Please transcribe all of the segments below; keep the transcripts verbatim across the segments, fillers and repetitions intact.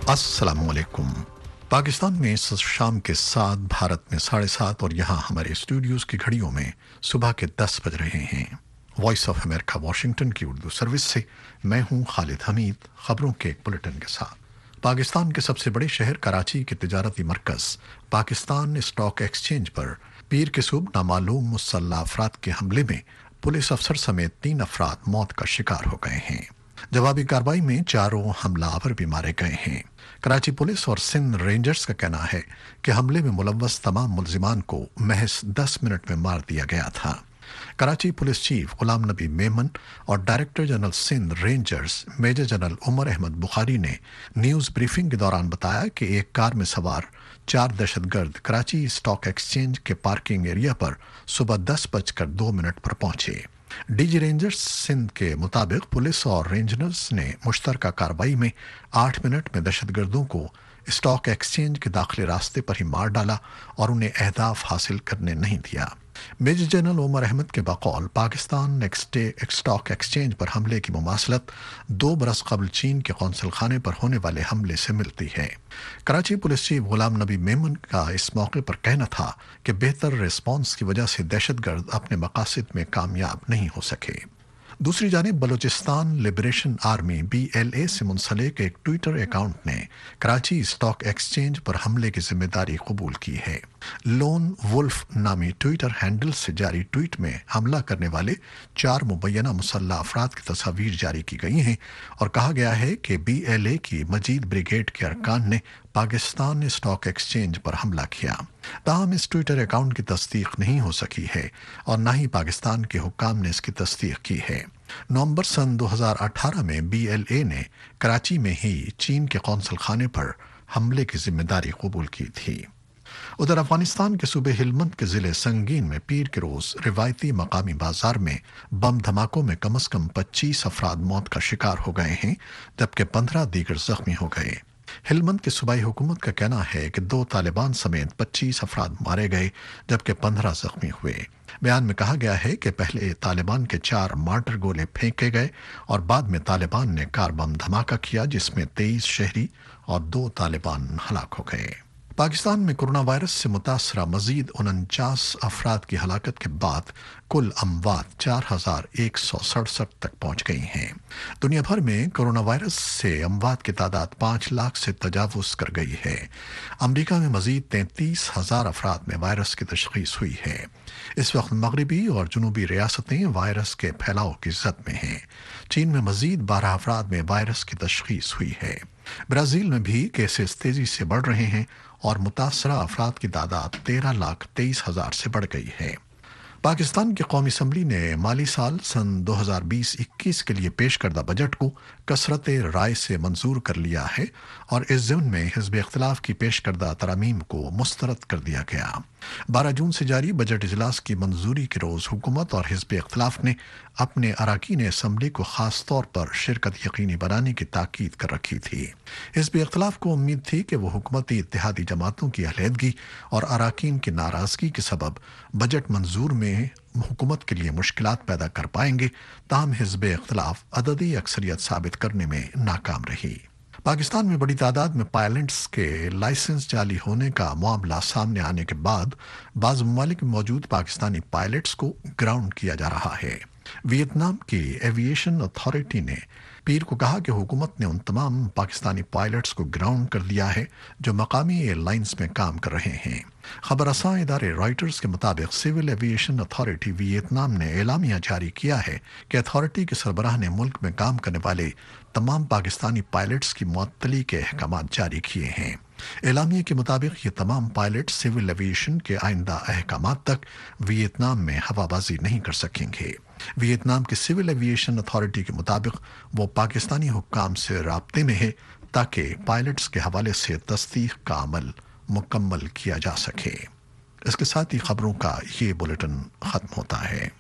अस्सलामुअलैकुम। पाकिस्तान में इस शाम के सात, भारत में साढ़े सात और यहाँ हमारे स्टूडियोज़ की घड़ियों में सुबह के दस बज रहे हैं। वॉइस ऑफ अमेरिका वाशिंगटन की उर्दू सर्विस से मैं हूँ खालिद हमीद, खबरों के एक बुलेटिन के साथ। पाकिस्तान के सबसे बड़े शहर कराची के तिजारती मरकज़ पाकिस्तान स्टॉक एक्सचेंज पर पीर के सुबह नामालूम मुसल्लह अफराद के हमले में पुलिस अफसर समेत तीन अफराद मौत का शिकार हो गए हैं। जवाबी कार्रवाई में चारों हमलावर भी मारे गए हैं। कराची पुलिस और सिंध रेंजर्स का कहना है कि हमले में मुलव्वस तमाम मुलजिमान को महज दस मिनट में मार दिया गया था। कराची पुलिस चीफ गुलाम नबी मेमन और director general Sindh rangers major general Umar Ahmed Bukhari ने न्यूज़ ब्रीफिंग के दौरान बताया कि एक कार में सवार चार दहशतगर्द कराची स्टॉक एक्सचेंज के पार्किंग एरिया पर सुबह दस बजकर दो मिनट पर पहुंचे। डीजी रेंजर्स सिंध के मुताबिक पुलिस और रेंजर्स ने मुश्तरका कार्रवाई में आठ मिनट में दहशतगर्दों को स्टॉक एक्सचेंज के दाखिली रास्ते पर ही मार डाला और उन्हें अहदाफ हासिल करने नहीं दिया। मेजर जनरल उमर अहमद के बकौल पाकिस्तान स्टॉक एक्सचेंज पर हमले की मुमासलत दो बरस कबल चीन के कौंसल खाने पर होने वाले हमले से मिलती है। कराची पुलिस चीफ गुलाम नबी मेमन का इस मौके पर कहना था कि बेहतर रिस्पॉन्स की वजह से दहशतगर्द अपने मकासद में कामयाब नहीं हो सके। दूसरी जानिब Balochistan liberation army B L A से मुंसलिक एक ट्विटर अकाउंट ने कराची स्टॉक एक्सचेंज पर हमले की जिम्मेदारी कबूल की है। लोन वुल्फ नामी ट्विटर हैंडल से जारी ट्वीट में हमला करने वाले चार मुबैना मुसल्लह अफराद की तस्वीर जारी की गई हैं और कहा गया है कि बी एल ए की मजीद ब्रिगेड के अरकान ने पाकिस्तान स्टॉक एक्सचेंज पर हमला किया। ताहम इस ट्विटर अकाउंट की तस्दीक नहीं हो सकी है और न ही पाकिस्तान के हुक्काम ने इसकी तस्दीक की है। नवंबर सन दो हज़ार अठारह में बी एल ए ने कराची में ही चीन के कौंसल खाने पर हमले की जिम्मेदारी कबूल की थी। उधर अफगानिस्तान के सूबे हिलमंद के जिले संगीन में पीर के रोज रिवायती मकामी बाजार में बम धमाकों में कम से कम पच्चीस अफराद मौत का शिकार हो गए हैं, जबकि पंद्रह दीगर जख्मी हो गए। हिलमंद की सूबाई हुकूमत का कहना है कि दो तालिबान समेत पच्चीस अफराद मारे गए, जबकि पंद्रह जख्मी हुए। बयान में कहा गया है कि पहले तालिबान के चार मार्टर गोले फेंके गए और बाद में तालिबान ने कार बम धमाका किया, जिसमें तेईस शहरी और दो तालिबान हलाक हो गए। पाकिस्तान में कोरोना वायरस से मुतासरा मजीद उनचास अफराद की हलाकत के बाद कुल अमवात चार हजार एक सौ सड़सठ तक पहुंच गई हैं। दुनिया भर में कोरोना वायरस से अमवात की तादाद पाँच लाख से तजावुज कर गई है। अमरीका में मजीद तैंतीस हजार अफराद में वायरस की तशखीस हुई है। इस वक्त मगरबी और जनूबी रियासतें वायरस के फैलाव की जद में हैं। चीन में मजीद बारह अफराद में वायरस की तशखीस हुई है। ब्राज़ील में भी केसेस तेजी से बढ़ रहे हैं और मुतासरा अफराद की तादाद तेरह लाख तेईस हजार से बढ़ गई है। पाकिस्तान की कौमी असम्बली ने माली साल सन दो हज़ार बीस इक्कीस के लिए पेश करदा बजट को कसरत राय से मंजूर कर लिया है और इस ज़िम्न में हिज़्ब इख्तिलाफ की पेश करदा तरामीम को मुस्तरद कर दिया गया। बारह जून से जारी बजट इजलास की मंजूरी के रोज़ हुकूमत और हिज़्ब इख्तिलाफ ने अपने अराकीन असम्बली को खास तौर पर शिरकत यकीनी बनाने की ताकीद कर रखी थी। हिज़्ब इख्तिलाफ को उम्मीद थी कि वह हुकूमती इत्तेहादी जमातों की अलहदगी और अराकीन की नाराज़गी के सबब बजट मंजूर में हुकूमत के लिए मुश्किलात पैदा कर पाएंगे, ताहम हिज़्ब इख्तिलाफ अददी अक्सरियत साबित करने में नाकाम रही। पाकिस्तान में बड़ी तादाद में पायलट्स के लाइसेंस जाली होने का मामला सामने आने के बाद बाज़ ममालिक में मौजूद पाकिस्तानी पायलट्स को ग्राउंड किया जा रहा है। वियतनाम की एविएशन अथॉरिटी ने पीर को कहा कि हुकूमत ने उन तमाम पाकिस्तानी पायलट्स को ग्राउंड कर दिया है जो मकामी एयरलाइंस में काम कर रहे हैं। खबर रसां इदारे रॉयटर्स के मुताबिक सिविल एविएशन अथॉरिटी वियतनाम ने एलामिया जारी किया है कि अथॉरिटी के सरबराह ने मुल्क में काम करने वाले तमाम पाकिस्तानी पायलट्स की मुअत्तली के अहकाम जारी किए हैं। एलामिया के मुताबिक ये तमाम पायलट सिविल एविएशन के आइंदा अहकाम तक वियतनाम में हवाबाजी नहीं कर सकेंगे। वियतनाम की सिविल एविएशन अथॉरिटी के मुताबिक वो पाकिस्तानी हुक्काम से राब्ते में है ताकि पायलट्स के हवाले से तस्दीक का अमल मुकम्मल किया जा सके। इसके साथ ही खबरों का ये बुलेटिन खत्म होता है।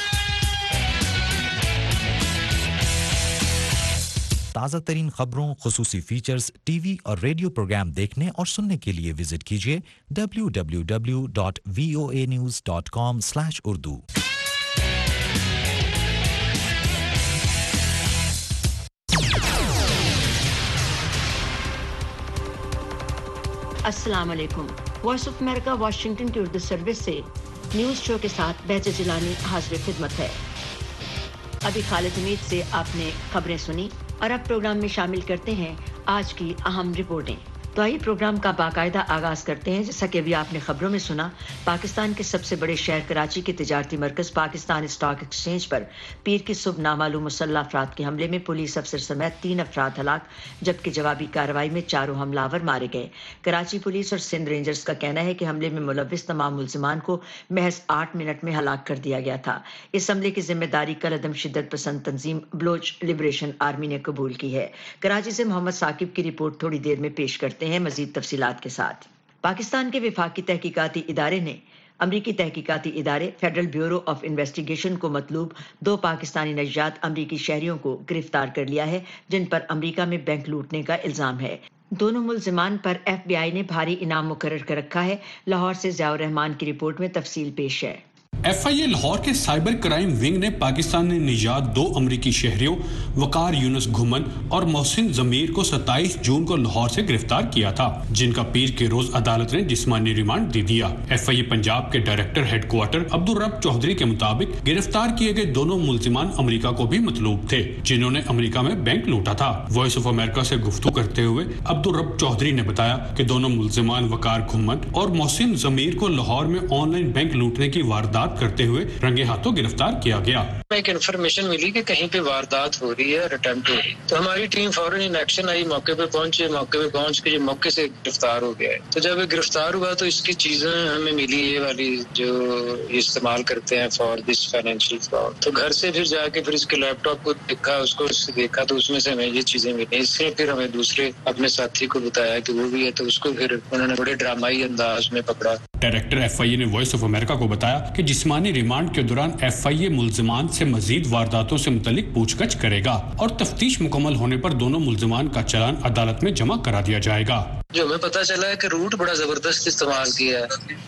ताज़ा तरीन खबरों, खुसूसी फीचर्स, टीवी और रेडियो प्रोग्राम देखने और सुनने के लिए विजिट कीजिए W W W dot V O A news dot com slash Urdu. अस्सलाम वालेकुम। वॉइस ऑफ अमेरिका वाशिंगटन की उर्दू सर्विस से न्यूज़ शो के साथ बेहतर जिलानी हाजिर खिदमत है। अभी खालिद हमीद से आपने खबरें सुनी और अब प्रोग्राम में शामिल करते हैं आज की अहम रिपोर्टें। तो आइए प्रोग्राम का बाकायदा आगाज करते हैं। जैसा कि अभी आपने खबरों में सुना, पाकिस्तान के सबसे बड़े शहर कराची के तिजारती मरकज पाकिस्तान स्टॉक एक्सचेंज पर पीर की सुबह नामालूम मुसल्लह अफराद के हमले में पुलिस अफसर समेत तीन अफराद हलाक, जबकि जवाबी कार्रवाई में चारों हमलावर मारे गए। कराची पुलिस और सिंध रेंजर्स का कहना है कि हमले में मुलव्विस तमाम मुल्जिमान को महज आठ मिनट में हलाक कर दिया गया था। इस हमले की जिम्मेदारी कल अदम शिद्दत पसंद तंजीम बलोच लिबरेशन आर्मी ने कबूल की है। कराची से मोहम्मद साकिब की रिपोर्ट थोड़ी देर में पेश करते हैं मजीद तफसीलात के साथ। पाकिस्तान के विफाकी तहकीकाती इदारे ने अमरीकी तहकीकाती इदारे फेडरल ब्यूरो ऑफ इन्वेस्टिगेशन को मतलूब दो पाकिस्तानी नजात अमरीकी शहरियों को गिरफ्तार कर लिया है, जिन पर अमरीका में बैंक लूटने का इल्जाम है। दोनों मुल्जिमान पर एफ बी आई ने भारी इनाम मुकर्रर कर रखा है। लाहौर से ज़ियाउर रहमान की रिपोर्ट में तफसील पेश है। एफ आई ए लाहौर के साइबर क्राइम विंग ने पाकिस्तान में निजात दो अमरीकी शहरियों वकार यूनुस घुमन और मोहसिन जमीर को सत्ताईस जून को लाहौर से गिरफ्तार किया था, जिनका पीर के रोज अदालत ने जिस्मानी रिमांड दे दिया। एफ आई ए पंजाब के डायरेक्टर हेडक्वार्टर अब्दुल रब चौधरी के मुताबिक गिरफ्तार किए गए दोनों मुल्जिमान अमरीका को भी मतलूब थे, जिन्होंने अमरीका में बैंक लूटा था। वॉइस ऑफ अमेरिका से गुफ्तगू करते हुए अब्दुल रब चौधरी ने बताया कि दोनों मुल्जिमान वकार घुमन और मोहसिन जमीर को लाहौर में ऑनलाइन बैंक लूटने की वारदात करते हुए रंगे हाथों गिरफ्तार किया गया। एक इन्फॉर्मेशन मिली कि कहीं पे वारदात हो रही है और अटेम्प्ट हो रही है, तो हमारी टीम फौरन इन एक्शन आई, मौके पे पहुंचे, मौके पे पहुंच के ये मौके से गिरफ्तार हो गया है। तो जब ये गिरफ्तार हुआ तो इसकी चीजें हमें मिली, ये वाली जो इस्तेमाल करते हैं फॉर दिस फाइनेंशियल फ्रॉड। तो घर से फिर जाके फिर इसके लैपटॉप को देखा, उसको देखा तो उसमें से हमें ये चीजें मिली। इससे फिर हमें दूसरे अपने साथी को बताया कि वो भी है, तो उसको फिर उन्होंने बड़े ड्रामाई अंदाज में पकड़ा। डायरेक्टर एफ आई ए ने वॉइस ऑफ अमेरिका को बताया कि जिस्मानी रिमांड के दौरान एफ आई ए मुल्जिमान से मजीद वारदातों से मुतल्लिक पूछगछ करेगा और तफ्तीश मुकम्मल होने पर दोनों मुल्जिमान का चालान अदालत में जमा करा दिया जाएगा। जो हमें पता चला है कि रूट बड़ा जबरदस्त इस्तेमाल किया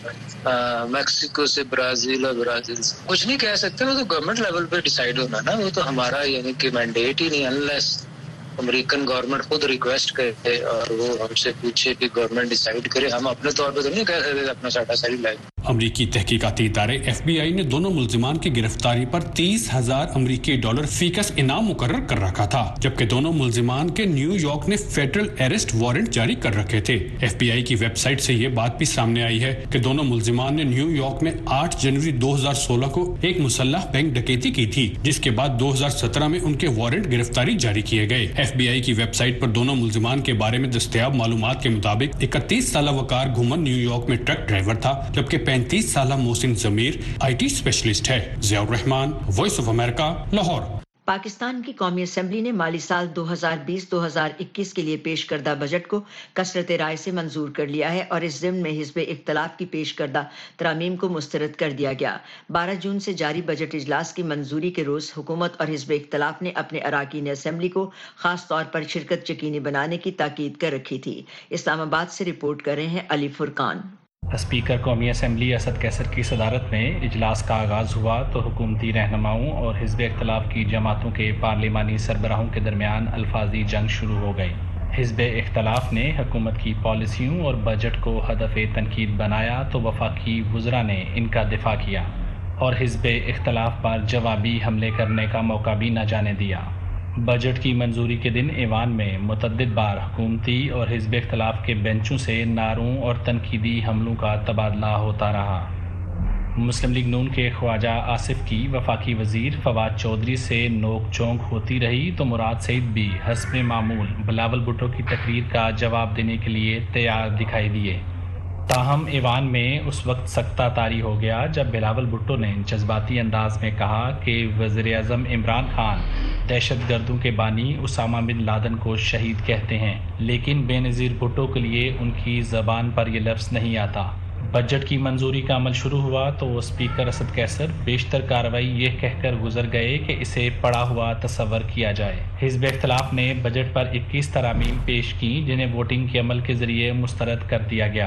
है, मैक्सिको से ब्राजील और ब्राजील से कुछ नहीं कह सकते, वो तो गवर्नमेंट लेवल पे डिसाइड होना ना, वो तो हमारा यानी कि मैंडेट ही नहीं, अनलेस अमेरिकन गवर्नमेंट खुद रिक्वेस्ट करे और वो हमसे पूछे कि गवर्नमेंट डिसाइड करे। हम अपने तौर पे तो नहीं कह सकते अपना साटा सारी लाइफ। अमरीकी तहकीकाती इदारे एफ बी आई ने दोनों मुल्जिमान की गिरफ्तारी पर तीस हजार अमरीकी डॉलर फीकस इनाम मुकर्रर कर रखा था, जबकि दोनों मुल्जिमान के न्यूयॉर्क ने फेडरल अरेस्ट वारंट जारी कर रखे थे। एफ बी आई की वेबसाइट से ये बात भी सामने आई है कि दोनों मुल्जिमान ने न्यूयॉर्क में आठ जनवरी दो हजार सोलह को एक मुसल्लह बैंक डकैती की थी, जिसके बाद दो हजार सत्रह में उनके वारंट गिरफ्तारी जारी किए गए। एफ बी आई की वेबसाइट पर दोनों मुल्जिमान के बारे में दस्तयाब मालूमात के मुताबिक इकतीस साल वकार घुमन न्यूयॉर्क में ट्रक ड्राइवर था, जबकि पैंतीस साल Mohsin Zameer I T specialist है। Ziaur Rehman, Voice of America, Lahore. Pakistan की कौमी असम्बली ने माली साल दो हजार बीस दो हजार इक्कीस के लिए पेश करदा बजट को कसरत राय से मंजूर कर लिया है और इस ज़िम्न में हिज़्ब इख्तिलाफ की पेश करदा तरामीम को मुस्तरद कर दिया गया। बारह जून से जारी बजट इजलास की मंजूरी के रोज़ हुकूमत और हिज़्ब इख्तिलाफ ने अपने अराकीन असम्बली को खास तौर पर शिरकत यकीनी बनाने की ताकीद कर रखी थी। इस्लामाबाद से रिपोर्ट कर रहे हैं अली फुरकान। स्पीकर कौमी असम्बली असद कैसर की सदारत में इजलास का आगाज़ हुआ तो हुकूमती रहनुमाओं और हिज़्ब इख्तिलाफ की जमातों के पार्लिमानी सरबराहों के दरमियान अल्फाजी जंग शुरू हो गई। हिज़्ब इख्तिलाफ ने हुकूमत की पॉलिसियों और बजट को हदफ तनकीद बनाया तो वफाकी वज़रा ने इनका दिफा किया और हिज़्ब इख्तिलाफ पर जवाबी हमले करने का मौका भी न जाने दिया। बजट की मंजूरी के दिन ऐवान में मुतअद्दिद बार हुकूमती और हिज़्ब इख्तिलाफ के बेंचों से नारों और तनकीदी हमलों का तबादला होता रहा। मुस्लिम लीग नून के ख्वाजा आसिफ की वफाकी वज़ीर फवाद चौधरी से नोक झोंक होती रही तो मुराद सईद भी हस्ब मामूल बिलावल भुट्टो की तकरीर का जवाब देने के लिए तैयार दिखाई दिए। ताहम ऐवान में उस वक्त सख्ता तारी हो गया जब बिलावल भुट्टो ने जज्बाती अंदाज में कहा कि वज़ीर-ए-आज़म इमरान खान दहशत गर्दों के बानी उसामा बिन लादन को शहीद कहते हैं, लेकिन बेनज़ीर भुट्टो के लिए उनकी ज़बान पर यह लफ्ज़ नहीं आता। बजट की मंजूरी का अमल शुरू हुआ तो स्पीकर असद कैसर बेशतर कार्रवाई यह कहकर गुजर गए कि इसे पढ़ा हुआ तस्वर किया जाए। हिज़्ब इख्तिलाफ ने बजट पर इक्कीस तरामीम पेश की जिन्हें वोटिंग के अमल के जरिए मुस्तरद कर दिया गया।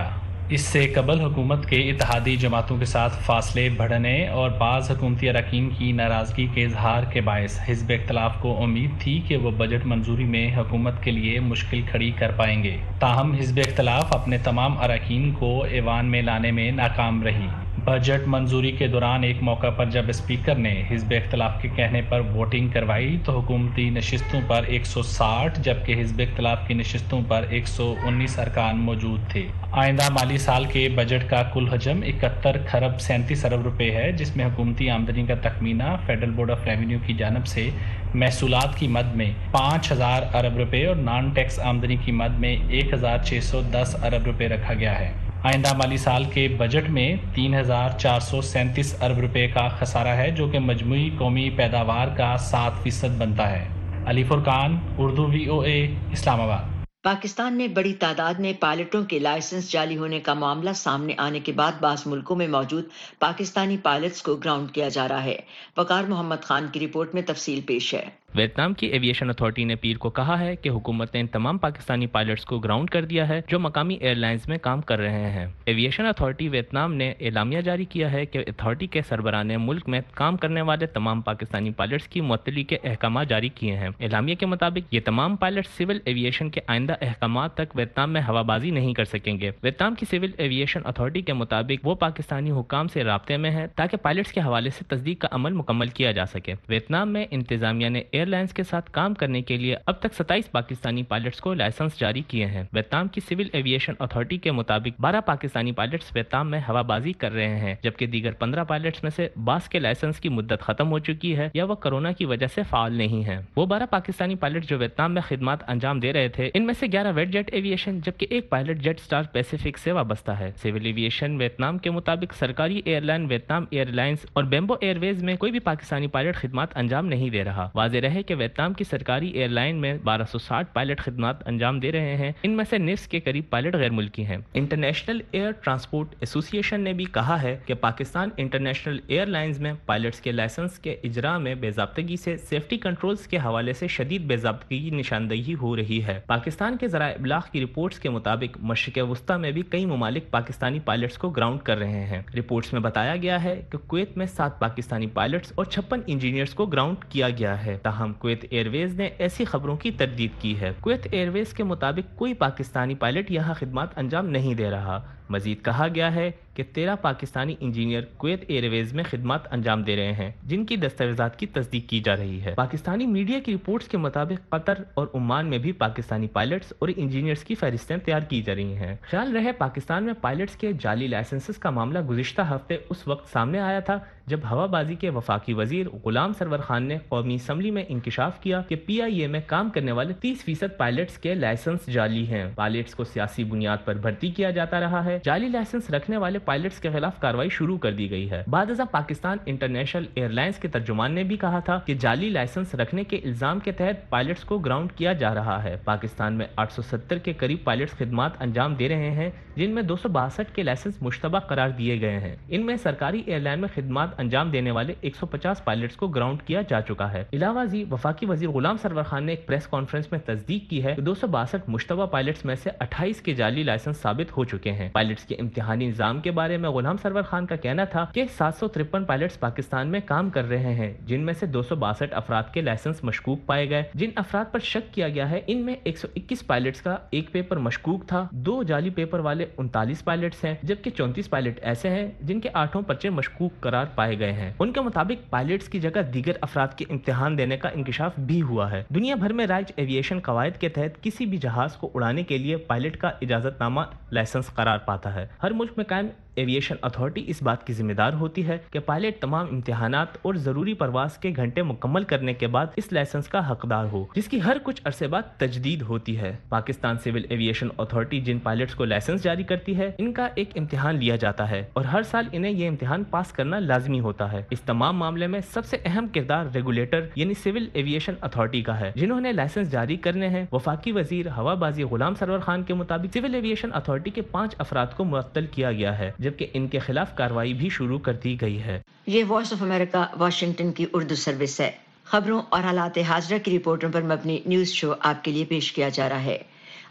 اس سے قبل حکومت کے اتحادی جماعتوں کے ساتھ فاصلے بڑھنے اور بعض حکومتی اراکین کی ناراضگی کے اظہار کے باعث حزب اختلاف کو امید تھی کہ وہ بجٹ منظوری میں حکومت کے لیے مشکل کھڑی کر پائیں گے، تاہم حزب اختلاف اپنے تمام اراکین کو ایوان میں لانے میں ناکام رہی۔ بجٹ منظوری کے دوران ایک موقع پر جب اسپیکر نے حزب اختلاف کے کہنے پر ووٹنگ کروائی تو حکومتی نشستوں پر ایک سو ساٹھ جبکہ حزب اختلاف کی نشستوں پر ایک سو انیس ارکان موجود تھے۔ آئندہ مالی سال کے بجٹ کا کل حجم اکہتر کھرب سینتیس ارب روپے ہے، جس میں حکومتی آمدنی کا تخمینہ فیڈرل بورڈ آف ریونیو کی جانب سے محصولات کی مد میں پانچ ہزار ارب روپے اور نان ٹیکس آمدنی کی مد میں ایک ہزار چھ سو دس ارب روپے رکھا گیا ہے۔ آئندہ مالی سال کے بجٹ میں تین ہزار چار سو سینتیس ارب روپے کا خسارہ ہے، جو کہ مجموعی قومی پیداوار کا سات فیصد بنتا ہے۔ علی فرقان، اردو وی او اے، اسلام آباد۔ پاکستان میں بڑی تعداد میں پائلٹوں کے لائسنس جعلی ہونے کا معاملہ سامنے آنے کے بعد بعض ملکوں میں موجود پاکستانی پائلٹس کو گراؤنڈ کیا جا رہا ہے۔ وقار محمد خان کی رپورٹ میں تفصیل پیش ہے۔ ویتنام کی ایویشن اتھارٹی نے پیر کو کہا ہے کہ حکومت نے ان تمام پاکستانی پائلٹس کو گراؤنڈ کر دیا ہے جو مقامی ایئر لائنز میں کام کر رہے ہیں۔ ایویشن اتھارٹی ویتنام نے اعلامیہ جاری کیا ہے کہ اتھارٹی کے سربراہ نے ملک میں کام کرنے والے تمام پاکستانی پائلٹس کی معطلی کے احکامات جاری کیے ہیں۔ اعلامیہ کے مطابق یہ تمام پائلٹس سول ایویشن کے آئندہ احکامات تک ویتنام میں ہوا بازی نہیں کر سکیں گے۔ ویتنام کی سول ایویشن اتھارٹی کے مطابق وہ پاکستانی حکام سے رابطے میں ہے تاکہ پائلٹس کے حوالے سے تصدیق کا عمل مکمل کیا جا سکے۔ ویتنام میں انتظامیہ نے ایئر لائنز کے ساتھ کام کرنے کے لیے اب تک ستائیس پاکستانی پائلٹس کو لائسنس جاری کیے ہیں۔ ویتنام کی سول ایویشن اتھارٹی کے مطابق بارہ پاکستانی پائلٹس ویتنام میں ہوا بازی کر رہے ہیں، جبکہ دیگر پندرہ پائلٹس میں سے بعض کے لائسنس کی مدت ختم ہو چکی ہے یا وہ کورونا کی وجہ سے فعال نہیں ہیں۔ وہ بارہ پاکستانی پائلٹ جو ویتنام میں خدمات انجام دے رہے تھے، ان میں سے گیارہ ویٹ جیٹ ایویشن جبکہ ایک پائلٹ جیٹ اسٹار پیسیفک سے وابستہ ہے۔ سول ایویشن ویتنام کے مطابق سرکاری airline Vietnam Airlines اور بیمبو ایئر ویز میں کوئی بھی پاکستانی پائلٹ خدمات انجام نہیں دے رہا۔ واضح رہے کہ ویتنام کی سرکاری ایئر لائن میں بارہ سو ساٹھ پائلٹ خدمات انجام دے رہے ہیں، ان میں سے نصف کے قریب پائلٹ غیر ملکی ہیں۔ انٹرنیشنل ایئر ٹرانسپورٹ ایسوسی ایشن نے بھی کہا ہے کہ پاکستان انٹرنیشنل ایئر لائنز میں پائلٹس کے لائسنس کے اجرا میں بے ضابطگی سے سیفٹی کنٹرولز کے حوالے سے شدید بے ضابطگی کی نشاندہی ہو رہی ہے۔ پاکستان کے ذرائع ابلاغ کی رپورٹس کے مطابق مشرق وسطی میں بھی کئی ممالک پاکستانی پائلٹس کو گراؤنڈ کر رہے ہیں۔ رپورٹس میں بتایا گیا ہے کہ کویت میں سات پاکستانی پائلٹس اور چھپن انجینئرز کو گراؤنڈ کیا گیا ہے، تاہم کویت ایئر ویز نے ایسی خبروں کی تردید کی ہے۔ کویت ایئر ویز کے مطابق کوئی پاکستانی پائلٹ یہاں خدمات انجام نہیں دے رہا۔ مزید کہا گیا ہے کہ تیرہ Pakistani engineer Kuwait Airways میں خدمات انجام دے رہے ہیں، جن کی دستاویزات کی تصدیق کی جا رہی ہے۔ پاکستانی میڈیا کی رپورٹس کے مطابق قطر اور عمان میں بھی پاکستانی پائلٹس اور انجینئرز کی فہرستیں تیار کی جا رہی ہیں۔ خیال رہے پاکستان میں پائلٹس کے جعلی لائسنسز کا معاملہ گزشتہ ہفتے اس وقت سامنے آیا تھا جب ہوا بازی کے وفاقی وزیر غلام سرور خان نے قومی اسمبلی میں انکشاف کیا کہ پی آئی اے میں کام کرنے والے تیس فیصد پائلٹس کے لائسنس جعلی ہیں۔ پائلٹس کو سیاسی بنیاد پر بھرتی کیا جاتا رہا ہے۔ جعلی لائسنس رکھنے والے پائلٹس کے خلاف کارروائی شروع کر دی گئی ہے۔ بعد ازاں پاکستان انٹرنیشنل ایئر لائنز کے ترجمان نے بھی کہا تھا کہ جعلی لائسنس رکھنے کے الزام کے تحت پائلٹس کو گراؤنڈ کیا جا رہا ہے۔ پاکستان میں آٹھ سو ستر کے قریب پائلٹس خدمات انجام دے رہے ہیں، جن میں دو سو باسٹھ کے لائسنس مشتبہ قرار دیے گئے ہیں۔ ان میں سرکاری ایئر لائن میں خدمات انجام دینے والے ایک سو پچاس پائلٹس کو گراؤنڈ کیا جا چکا ہے۔ علاوہ ازیں وفاقی وزیر غلام سرور خان نے ایک پریس کانفرنس میں تصدیق کی ہے کہ دو سو باسٹھ مشتبہ پائلٹس میں سے اٹھائیس کے جعلی لائسنس ثابت ہو چکے ہیں۔ پائلٹس کے امتحانی نظام کے بارے میں غلام سرور خان کا کہنا تھا کہ سات سو ترپن پائلٹس پاکستان میں کام کر رہے ہیں، جن میں سے دو سو باسٹھ افراد کے لائسنس مشکوک پائے گئے۔ جن افراد پر شک کیا گیا ہے ان میں ایک سو اکیس پائلٹس کا ایک پیپر مشکوک تھا، دو جعلی پیپر والے انتالیس پائلٹس ہیں، جبکہ چونتیس پائلٹ ایسے ہیں جن کے آٹھوں پرچے مشکوک قرار پائے گئے ہیں۔ ان کے مطابق پائلٹس کی جگہ دیگر افراد کے امتحان دینے کا انکشاف بھی ہوا ہے۔ دنیا بھر میں رائج ایویشن قواعد کے تحت کسی بھی جہاز کو اڑانے کے لیے پائلٹ کا اجازت نامہ لائسنس قرار پاتا ہے۔ ہر ملک میں قائم ایویشن اتھارٹی اس بات کی ذمہ دار ہوتی ہے کہ پائلٹ تمام امتحانات اور ضروری پرواز کے گھنٹے مکمل کرنے کے بعد اس لائسنس کا حقدار ہو، جس کی ہر کچھ عرصے بعد تجدید ہوتی ہے۔ پاکستان سول ایویشن اتھارٹی جن پائلٹس کو لائسنس جاری کرتی ہے، ان کا ایک امتحان لیا جاتا ہے اور ہر سال انہیں یہ امتحان پاس کرنا لازمی ہوتا ہے۔ اس تمام معاملے میں سب سے اہم کردار ریگولیٹر یعنی سول ایویشن اتھارٹی کا ہے، جنہوں نے لائسنس جاری کرنے ہیں۔ وفاقی وزیر ہوا بازی غلام سرور خان کے مطابق سول ایویشن اتھارٹی کے پانچ افراد کو معطل کیا گیا ہے، جبکہ ان کے خلاف کارروائی بھی شروع کر دی گئی ہے۔ یہ وائس آف امریکہ واشنگٹن کی اردو سروس ہے۔ خبروں اور حالات حاضرہ کی رپورٹوں پر مبنی نیوز شو آپ کے لیے پیش کیا جا رہا ہے۔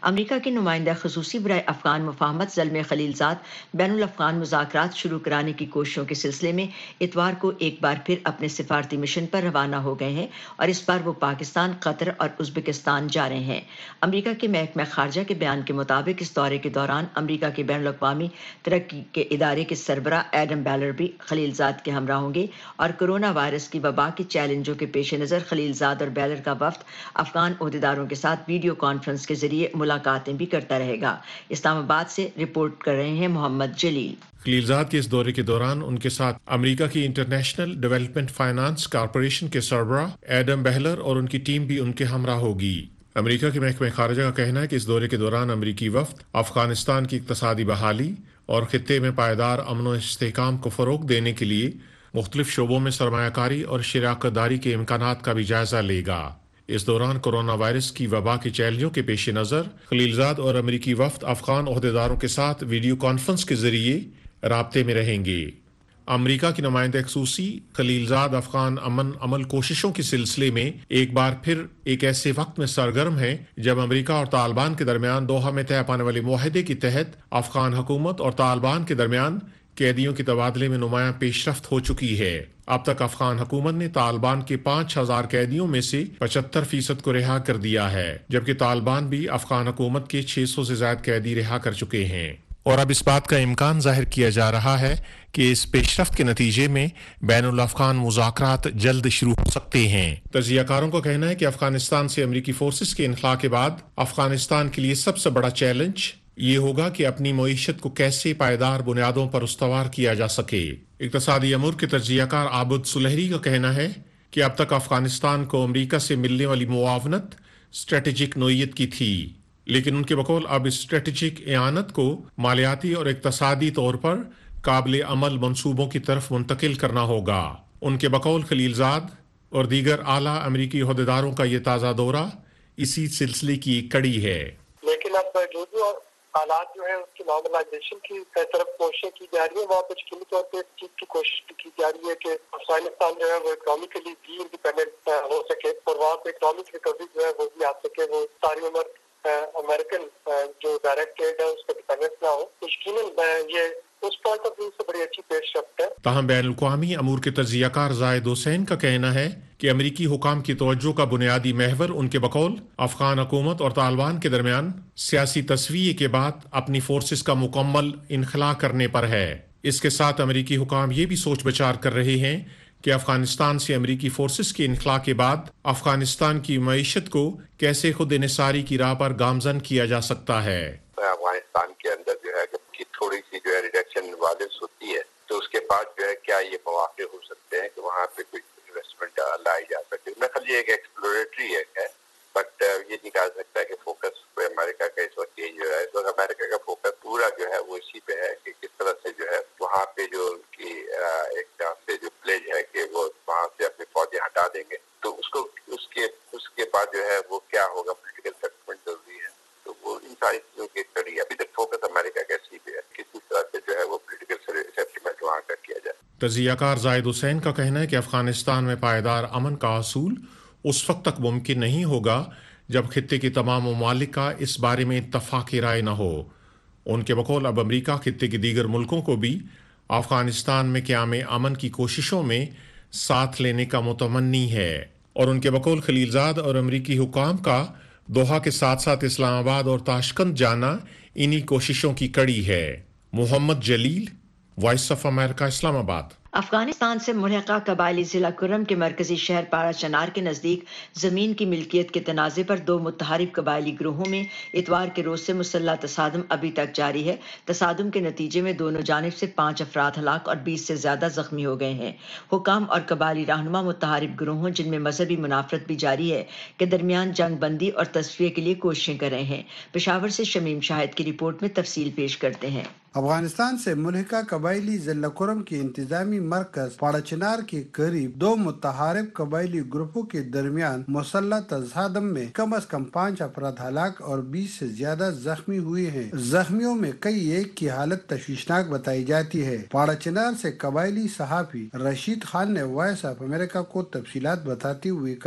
امریکہ کے نمائندہ خصوصی برائے افغان مفاہمت زلمے خلیلزاد بین الافغان مذاکرات شروع کرانے کی کوششوں کے سلسلے میں اتوار کو ایک بار پھر اپنے سفارتی مشن پر روانہ ہو گئے ہیں اور اس بار وہ پاکستان، قطر اور ازبکستان جا رہے ہیں۔ امریکہ کے محکمہ خارجہ کے بیان کے مطابق اس دورے کے دوران امریکہ کے بین الاقوامی ترقی کے ادارے کے سربراہ ایڈم بیلر بھی خلیلزاد کے ہمراہ ہوں گے اور کورونا وائرس کی وبا کے چیلنجوں کے پیش نظر خلیلزاد اور بیلر کا وفد افغان عہدیداروں کے ساتھ ویڈیو کانفرنس کے ذریعے ملاقاتیں بھی کرتا رہے گا۔ اسلام آباد سے رپورٹ کر رہے ہیں محمد جلیل۔ خلیلزاد کے اس دورے کے دوران ان کے ساتھ امریکہ کی انٹرنیشنل ڈیولپمنٹ فائنانس کارپوریشن کے سربراہ ایڈم بیلر اور ان کی ٹیم بھی ان کے ہمراہ ہوگی۔ امریکہ کے محکمہ خارجہ کا کہنا ہے کہ اس دورے کے دوران امریکی وفد افغانستان کی اقتصادی بحالی اور خطے میں پائیدار امن و استحکام کو فروغ دینے کے لیے مختلف شعبوں میں سرمایہ کاری اور شراکت داری کے امکانات کا بھی جائزہ لے گا۔ اس دوران کورونا وائرس کی وبا کے چیلنجوں کے پیش نظر خلیلزاد اور امریکی وفد افغان عہدیداروں کے ساتھ ویڈیو کانفرنس کے ذریعے رابطے میں رہیں گے۔ امریکہ کی نمائندہ خصوصی خلیلزاد افغان امن عمل کوششوں کے سلسلے میں ایک بار پھر ایک ایسے وقت میں سرگرم ہیں جب امریکہ اور طالبان کے درمیان دوحہ میں طے پانے والے معاہدے کے تحت افغان حکومت اور طالبان کے درمیان قیدیوں کے تبادلے میں نمایاں پیش رفت ہو چکی ہے۔ اب تک افغان حکومت نے طالبان کے پانچ ہزار قیدیوں میں سے پچہتر فیصد کو رہا کر دیا ہے، جبکہ طالبان بھی افغان حکومت کے چھ سو سے زائد قیدی رہا کر چکے ہیں، اور اب اس بات کا امکان ظاہر کیا جا رہا ہے کہ اس پیش رفت کے نتیجے میں بین الافغان مذاکرات جلد شروع ہو سکتے ہیں۔ تجزیہ کاروں کا کہنا ہے کہ افغانستان سے امریکی فورسز کے انخلاء کے بعد افغانستان کے لیے سب سے بڑا چیلنج یہ ہوگا کہ اپنی معیشت کو کیسے پائیدار بنیادوں پر استوار کیا جا سکے۔ اقتصادی امور کے تجزیہ کار عابد سلہری کا کہنا ہے کہ اب تک افغانستان کو امریکہ سے ملنے والی معاونت اسٹریٹجک نوعیت کی تھی، لیکن ان کے بقول اب اسٹریٹجک اعانت کو مالیاتی اور اقتصادی طور پر قابل عمل منصوبوں کی طرف منتقل کرنا ہوگا۔ ان کے بقول خلیلزاد اور دیگر اعلیٰ امریکی عہدیداروں کا یہ تازہ دورہ اسی سلسلے کی ایک کڑی ہے۔ لیکن اب جو جو حالات جو ہے اس کی نارملائزیشن کی طرف کوششیں کی جا رہی ہے، وہاں پہ یقینی طور پہ اس چیز کی کوشش کی جا رہی ہے کہ افغانستان جو ہے وہ اکنامکلی بھی انڈیپینڈنٹ ہو سکے اور وہاں پہ اکنامک ریکوری جو ہے وہ بھی آ سکے، وہ ساری عمر امریکن جو ڈائریکٹ ایڈ ہے اس کا ڈیپینڈنٹ نہ ہو۔ یقیناً یہ اس پوائنٹ آف ویو سے بڑی اچھی پیش رفت ہے۔ تاہم بین الاقوامی امور کے تجزیہ کار زاہد حسین کا کہنا ہے کہ امریکی حکام کی توجہ کا بنیادی محور ان کے بقول افغان حکومت اور طالبان کے درمیان سیاسی تسویے کے بعد اپنی فورسز کا مکمل انخلاء کرنے پر ہے۔ اس کے ساتھ امریکی حکام یہ بھی سوچ بچار کر رہے ہیں کہ افغانستان سے امریکی فورسز کے انخلاء کے بعد افغانستان کی معیشت کو کیسے خود انحصاری کی راہ پر گامزن کیا جا سکتا ہے۔ افغانستان کے اندر جو ہے کہ تھوڑی سی جو ہے ریڈکشن واضح ہوتی ہے تو اس کے بعد جو ہے کیا یہ مواقع ہو سکتے ہیں کہ وہاں پہ کوئی انویسٹمنٹ لائی جا سکے۔ میں خالی یہ ایک ایکسپلوریٹری ہے، بٹ یہ نہیں کہا سکتا کہ فوکس امریکہ کا اس وقت یہی جو ہے، اس وقت امریکہ کا فوکس پورا جو ہے وہ اسی پہ ہے کہ کس طرح سے جو ہے وہاں پہ جو ان کی ایک طرح سے جو پلیج ہے کہ وہ وہاں سے اپنی فوجیں ہٹا دیں گے، تو اس کو اس کے اس کے بعد جو ہے وہ کیا ہوگا، پولیٹیکل سیٹلمنٹ ضروری ہے، تو وہ ان ساری چیزوں کی کڑی ابھی تک فوکس امریکہ کا اسی پہ ہے، کسی طرح سے جو ہے وہ پولیٹیکل سیٹلمنٹ وہاں کا کیا جائے۔ تجزیہ کار زاہد حسین کا کہنا ہے کہ افغانستان میں پائیدار امن کا حصول اس وقت تک ممکن نہیں ہوگا جب خطے کے تمام ممالک کا اس بارے میں اتفاق رائے نہ ہو۔ ان کے بقول اب امریکہ خطے کے دیگر ملکوں کو بھی افغانستان میں قیام امن کی کوششوں میں ساتھ لینے کا متمنی ہے، اور ان کے بقول خلیلزاد اور امریکی حکام کا دوحہ کے ساتھ ساتھ اسلام آباد اور تاشقند جانا انہی کوششوں کی کڑی ہے۔ محمد جلیل، وائس آف امریکہ، اسلام آباد۔ افغانستان سے ملحقہ قبائلی ضلع کرم کے مرکزی شہر پارا چنار کے نزدیک زمین کی ملکیت کے تنازع پر دو متحارب قبائلی گروہوں میں اتوار کے روز سے مسلح تصادم ابھی تک جاری ہے۔ تصادم کے نتیجے میں دونوں جانب سے پانچ افراد ہلاک اور بیس سے زیادہ زخمی ہو گئے ہیں۔ حکام اور قبائلی رہنما متحارب گروہوں، جن میں مذہبی منافرت بھی جاری ہے، کے درمیان جنگ بندی اور تصفیے کے لیے کوششیں کر رہے ہیں۔ پشاور سے شمیم شاہد کی رپورٹ میں تفصیل پیش کرتے ہیں۔ افغانستان سے ملحقہ قبائلی ضلع کرم کے انتظامی مرکز پاڑا چنار کے قریب دو متحارب قبائلی گروپوں کے درمیان مسلح تصادم میں کم از کم پانچ افراد ہلاک اور بیس سے زیادہ زخمی ہوئے ہیں۔ زخمیوں میں کئی ایک کی حالت تشویشناک بتائی جاتی ہے۔ پاڑا چنار سے قبائلی صحافی رشید خان نے وائس آف امریکہ کو تفصیلات بتاتے ہوئے کہا،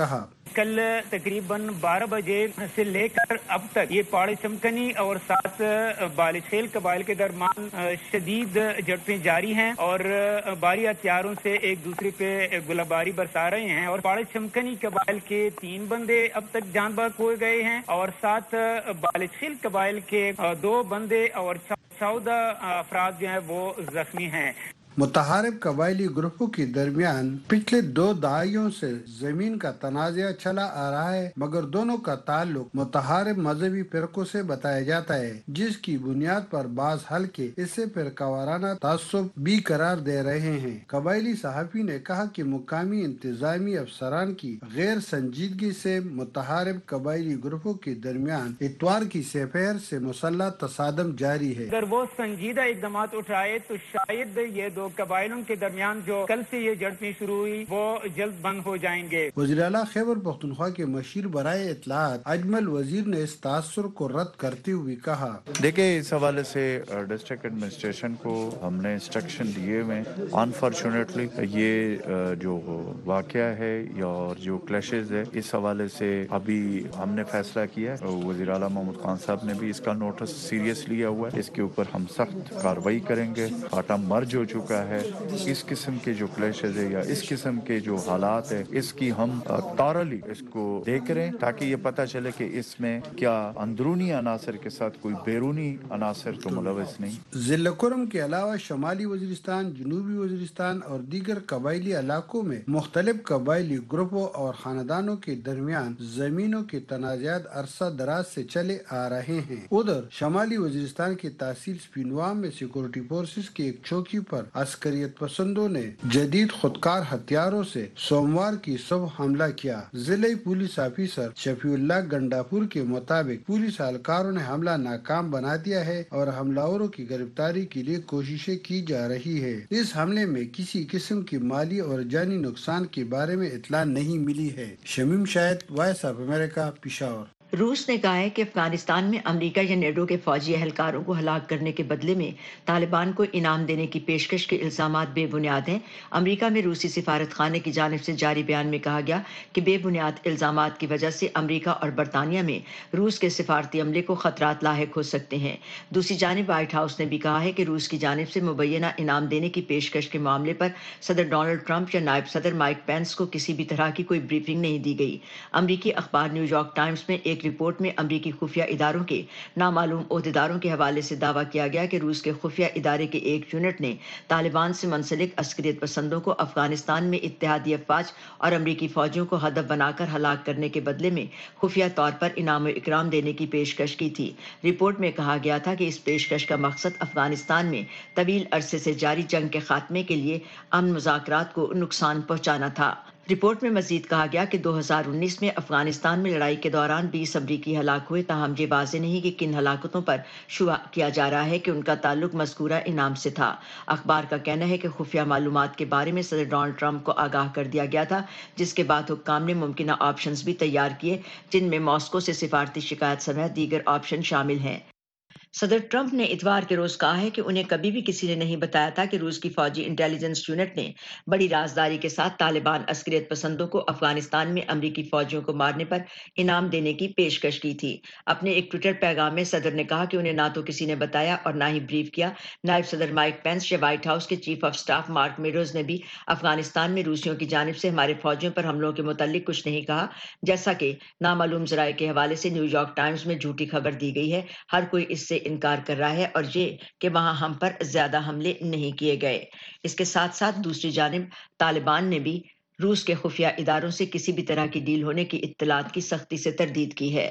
कल तकरीबन बारह बजे से लेकर अब तक ये पहाड़ी चमकनी और साथ बालिशेल कबाइल के दरमियान शदीद झड़पें जारी हैं और भारी हथियारों से एक दूसरे पे गोलाबारी बरसा रहे हैं और पहाड़ी चमकनी कबाइल के तीन बंदे अब तक जान बहक हो गए हैं और साथ बालिशेल कबाइल के दो बंदे और चौदह अफराद जो हैं वो जख्मी हैं। मुतहारिब कबायली ग्रुपों के दरमियान पिछले दो दहाइयों से जमीन का तनाज़ा चला आ रहा है, मगर दोनों का ताल्लुक मुतहारिब मजहबी फिरकों से बताया जाता है, जिसकी बुनियाद पर बाज हल्के इसे फिरकावाराना तासुब भी करार दे रहे हैं। कबायली सहाफी ने कहा कि मुकामी इंतजामी अफसरान की गैर संजीदगी से मुतहारिब कबायली ग्रुपों के दरमियान इतवार की सफेर से मुसल्लह तसादम जारी है। अगर वो संजीदा इकदाम उठाए तो शायद ये दो कबाइलों के दरमियान जो कल से ये झड़पें शुरू हुई वो जल्द बंद हो जाएंगे। वज़ीर आला खैबर पख्तूनख्वा के मशीर बराए इत्तलात अजमल वजीर ने इस तासुर को रद्द करते हुए कहा, देखिए इस हवाले से डिस्ट्रिक्ट एडमिनिस्ट्रेशन को हमने इंस्ट्रक्शन दिए हुए, अनफॉर्चुनेटली ये जो वाक़या है या और जो क्लैशेज है इस हवाले से अभी हमने फैसला किया है। वज़ीर आला महमूद खान साहब ने भी इसका नोटिस सीरियस लिया हुआ है, इसके ऊपर हम सख्त कार्रवाई करेंगे। आटा मर्ज हो चुका है, इस किस्म के जो क्लैशेज है या इस किस्म के जो हालात है इसकी हम तौरली इसको देख रहे हैं ताकि ये पता चले कि इसमें क्या अंदरूनी अनासर के साथ कोई बैरूनी अनासर तो मुलविस नहीं। जिला कुरम के अलावा शमाली वजीरिस्तान, जनूबी वजीरिस्तान और दीगर कबायली इलाकों में मुख्तलिफ कबायली ग्रुपों और खानदानों के दरमियान जमीनों के तनाज़ात अरसा दराज से चले आ रहे हैं। उधर शमाली वजीरिस्तान की तहसील स्पिनवा में सिक्योरिटी फोर्सेस की एक चौकी पर अस्करियत पसंदों ने जदीद खुदकार हथियारों से सोमवार की सुबह हमला किया। जिले पुलिस ऑफिसर शफीउल्लाह गंडापुर के मुताबिक पुलिस एहलकारों ने हमला नाकाम बना दिया है और हमलावरों की गिरफ्तारी के लिए कोशिशें की जा रही है। इस हमले में किसी किस्म की माली और जानी नुकसान के बारे में इत्तला नहीं मिली है। Shamim Shahid, Voice of America, Peshawar. रूस ने कहा है कि अफगानिस्तान में अमेरिका या नेटो के फौजी एहलकारों को हलाक करने के बदले में तालिबान को इनाम देने की पेशकश के इल्जामात बेबुनियाद हैं। अमेरिका में रूसी सिफारत खाने की जानिब से जारी बयान में कहा गया कि बेबुनियाद इल्जामात की वजह से अमेरिका और बरतानिया में रूस के सिफारती अमले को खतरात लाहिक हो सकते हैं। दूसरी जानिब व्हाइट हाउस ने भी कहा है कि रूस की जानिब से मुबैना इनाम देने की पेशकश के मामले पर सदर डोनाल्ड ट्रंप या नायब सदर माइक पेंस को किसी भी तरह की कोई ब्रीफिंग नहीं दी गई। अमरीकी अखबार न्यूयॉर्क टाइम्स में एक रिपोर्ट में अमरीकी खुफिया इदारों के नामालूम ओहदेदारों के हवाले से दावा किया गया कि रूस के खुफिया इदारे के एक यूनिट ने तालिबान से मुंसलिक अस्करियत पसंदों को अफगानिस्तान में इत्तेहादी अफवाज और अमरीकी फौजियों को हदफ बनाकर हलाक करने के बदले में खुफिया तौर पर इनाम इकराम देने की पेशकश की थी। रिपोर्ट में कहा गया था कि इस पेशकश का मकसद अफगानिस्तान में तवील अरसे से जारी जंग के खात्मे के लिए अमन मुज़ाकरात को नुकसान पहुंचाना था। रिपोर्ट में मजीद कहा गया कि दो हज़ार उन्नीस में अफगानिस्तान में लड़ाई के दौरान बीस अमरीकी हलाक हुए, ताहम ये वाज़ेह नहीं कि किन हलाकतों पर शुबा किया जा रहा है कि उनका ताल्लुक मज़कूरा इनाम से था। अखबार का कहना है कि खुफिया मालूमात के बारे में सदर डोनाल्ड ट्रंप को आगाह कर दिया गया था, जिसके बाद हुक्काम ने मुमकिन ऑप्शंस भी तैयार किए जिनमें मॉस्को से सिफारती शिकायत समेत दीगर ऑप्शन शामिल हैं। सदर ट्रंप ने इतवार के रोज कहा है कि उन्हें कभी भी किसी ने नहीं बताया था कि रूस की फौजी इंटेलिजेंस यूनिट ने बड़ी राजदारी के साथ तालिबान अस्करियत पसंदों को अफगानिस्तान में अमरीकी फौजियों को मारने पर इनाम देने की पेशकश की थी। अपने एक ट्विटर पैगाम में सदर ने कहा कि उन्हें ना तो किसी ने बताया और ना ही ब्रीफ किया। नायब सदर माइक पेंस या व्हाइट हाउस के chief of staff Mark Meadows ने भी अफगानिस्तान में रूसियों की जानिब से हमारे फौजियों पर हमलों के मुतालिक कुछ नहीं कहा, जैसा कि नामालूम जराये के हवाले से न्यूयॉर्क टाइम्स में झूठी खबर दी गई है। हर कोई इससे इनकार कर रहा है और ये कि वहां हम पर ज्यादा हमले नहीं किए गए। इसके साथ साथ दूसरी जानिब तालिबान ने भी रूस के खुफिया इदारों से किसी भी तरह की डील होने की इत्तलात की सख्ती से तरदीद की है।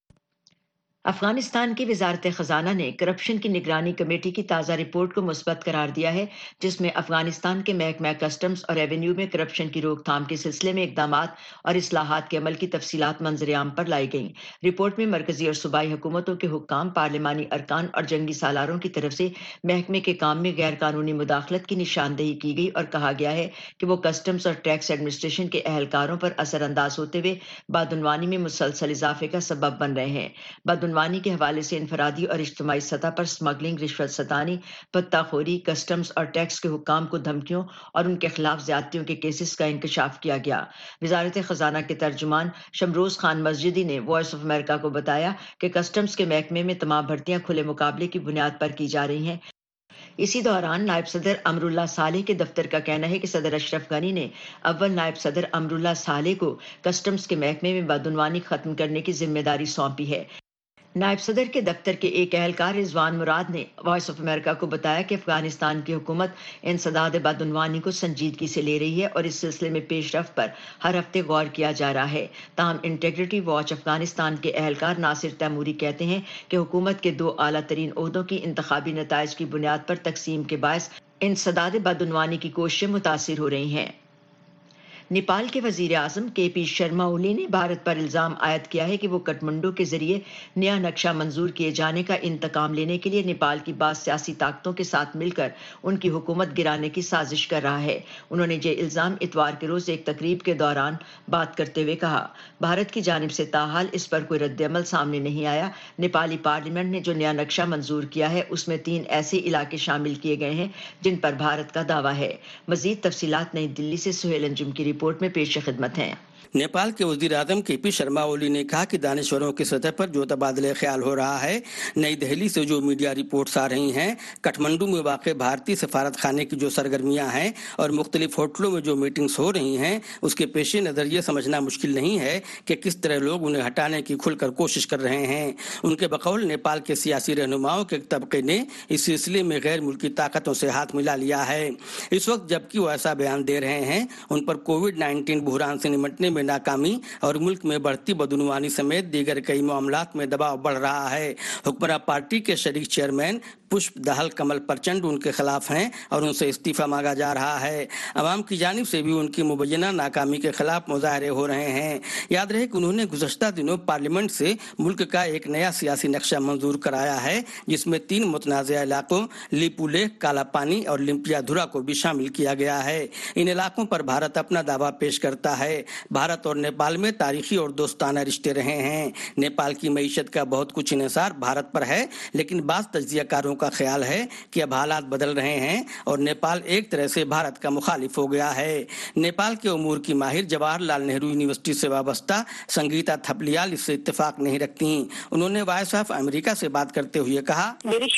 अफगानिस्तान की वजारत खजाना ने करप्शन की निगरानी कमेटी की ताज़ा रिपोर्ट को मुस्बत करार दिया है, जिसमें अफगानिस्तान के महकमा कस्टम्स और रेवेन्यू में करप्शन की रोकथाम के सिलसिले में इकदाम और इस्लाहात के अमल की तफसीलात मंजरेआम पर लाई गईं। रिपोर्ट में मरकजी और सूबाई हुकूमतों के हुक्काम, पार्लिमानी अरकान और जंगी सालारों की तरफ से महकमे के काम में गैर कानूनी मुदाखलत की निशानदेही की गई और कहा गया है कि वो कस्टम्स और टैक्स एडमिनिस्ट्रेशन के एहलकारों पर असरअंदाज होते हुए बदउनवानी में मुसलसल इजाफे का सबब बन रहे हैं। بدعنوانی کے حوالے سے انفرادی اور اجتماعی سطح پر اسمگلنگ، رشوت ستانی، پتہ خوری، کسٹمز اور ٹیکس کے حکام کو دھمکیوں اور ان کے خلاف زیادتیوں کے کیسز کا انکشاف کیا گیا۔ وزارت خزانہ کے ترجمان شمروز خان مسجدی نے وائس آف امریکہ کو بتایا کہ کسٹمز کے محکمے میں تمام بھرتیاں کھلے مقابلے کی بنیاد پر کی جا رہی ہیں۔ اسی دوران نائب صدر امراللہ صالح کے دفتر کا کہنا ہے کہ صدر اشرف غنی نے اول نائب صدر امراللہ صالح کو کسٹمز کے محکمے میں بدعنوانی ختم کرنے کی ذمہ داری سونپی ہے۔ نائب صدر کے دفتر کے ایک اہلکار رضوان مراد نے وائس آف امریکہ کو بتایا کہ افغانستان کی حکومت انسداد بدعنوانی کو سنجیدگی سے لے رہی ہے اور اس سلسلے میں پیش رفت پر ہر ہفتے غور کیا جا رہا ہے۔ تاہم انٹیگریٹی واچ افغانستان کے اہلکار ناصر تیموری کہتے ہیں کہ حکومت کے دو اعلیٰ ترین عہدوں کی انتخابی نتائج کی بنیاد پر تقسیم کے باعث انسداد بدعنوانی کی کوششیں متاثر ہو رہی ہیں۔ نیپال کے وزیر اعظم کے پی شرما اولی نے بھارت پر الزام عائد کیا ہے کہ وہ کٹھمنڈو کے ذریعے نیا نقشہ منظور کیے جانے کا انتقام لینے کے لیے نیپال کی بعض سیاسی طاقتوں کے ساتھ مل کر ان کی حکومت گرانے کی سازش کر رہا ہے۔ انہوں نے یہ الزام اتوار کے روز ایک تقریب کے دوران بات کرتے ہوئے کہا۔ بھارت کی جانب سے تاحال اس پر کوئی رد عمل سامنے نہیں آیا۔ نیپالی پارلیمنٹ نے جو نیا نقشہ منظور کیا ہے اس میں تین ایسے علاقے شامل کیے گئے ہیں جن پر بھارت کا دعویٰ ہے۔ مزید تفصیلات نئی دلی سے سہیل انجم کی رپورٹ میں پیش خدمت ہیں۔ نیپال کے وزیر اعظم کے پی شرما اولی نے کہا کہ دانشوروں کی سطح پر جو تبادلہ خیال ہو رہا ہے، نئی دہلی سے جو میڈیا رپورٹس آ رہی ہیں، کٹھمنڈو میں واقع بھارتی سفارت خانے کی جو سرگرمیاں ہیں اور مختلف ہوٹلوں میں جو میٹنگز ہو رہی ہیں، اس کے پیش نظر یہ سمجھنا مشکل نہیں ہے کہ کس طرح لوگ انہیں ہٹانے کی کھل کر کوشش کر رہے ہیں۔ ان کے بقول نیپال کے سیاسی رہنماؤں کے طبقے نے اس سلسلے میں غیر ملکی طاقتوں سے ہاتھ ملا لیا ہے۔ اس وقت جبکہ وہ ایسا بیان دے رہے ہیں، ان پر کووڈ نائنٹین بحران سے نمٹنے میں ناکامی اور ملک میں بڑھتی بدعنوانی سمیت دیگر کئی معاملات میں دباؤ بڑھ رہا ہے۔ حکمراں پارٹی کے شریک چیئرمین پشپ دہل کمل پرچنڈ ان کے خلاف ہیں اور ان سے استعفیٰ مانگا جا رہا ہے۔ عوام کی جانب سے بھی ان کی مبینہ ناکامی کے خلاف مظاہرے ہو رہے ہیں۔ یاد رہے کہ انہوں نے گزشتہ دنوں پارلیمنٹ سے ملک کا ایک نیا سیاسی نقشہ منظور کرایا ہے جس میں تین متنازع علاقوں لیپو لیک، کالا پانی اور لمپیا دھرا کو بھی شامل کیا گیا ہے۔ ان علاقوں پر بھارت اپنا دعویٰ پیش کرتا ہے۔ بھارت اور نیپال میں تاریخی اور دوستانہ رشتے رہے ہیں۔ نیپال کی معیشت کا بہت کچھ انحصار بھارت پر ہے، لیکن بعض تجزیہ کاروں کا خیال ہے کہ اب حالات بدل رہے ہیں اور نیپال ایک طرح سے بھارت کا مخالف ہو گیا ہے۔ نیپال کے امور کی ماہر جواہر لال نہرو یونیورسٹی سے وابستہ سنگیتا تھپلیال اس سے اتفاق نہیں رکھتی۔ انہوں نے وائس آف امریکہ سے بات کرتے ہوئے کہا،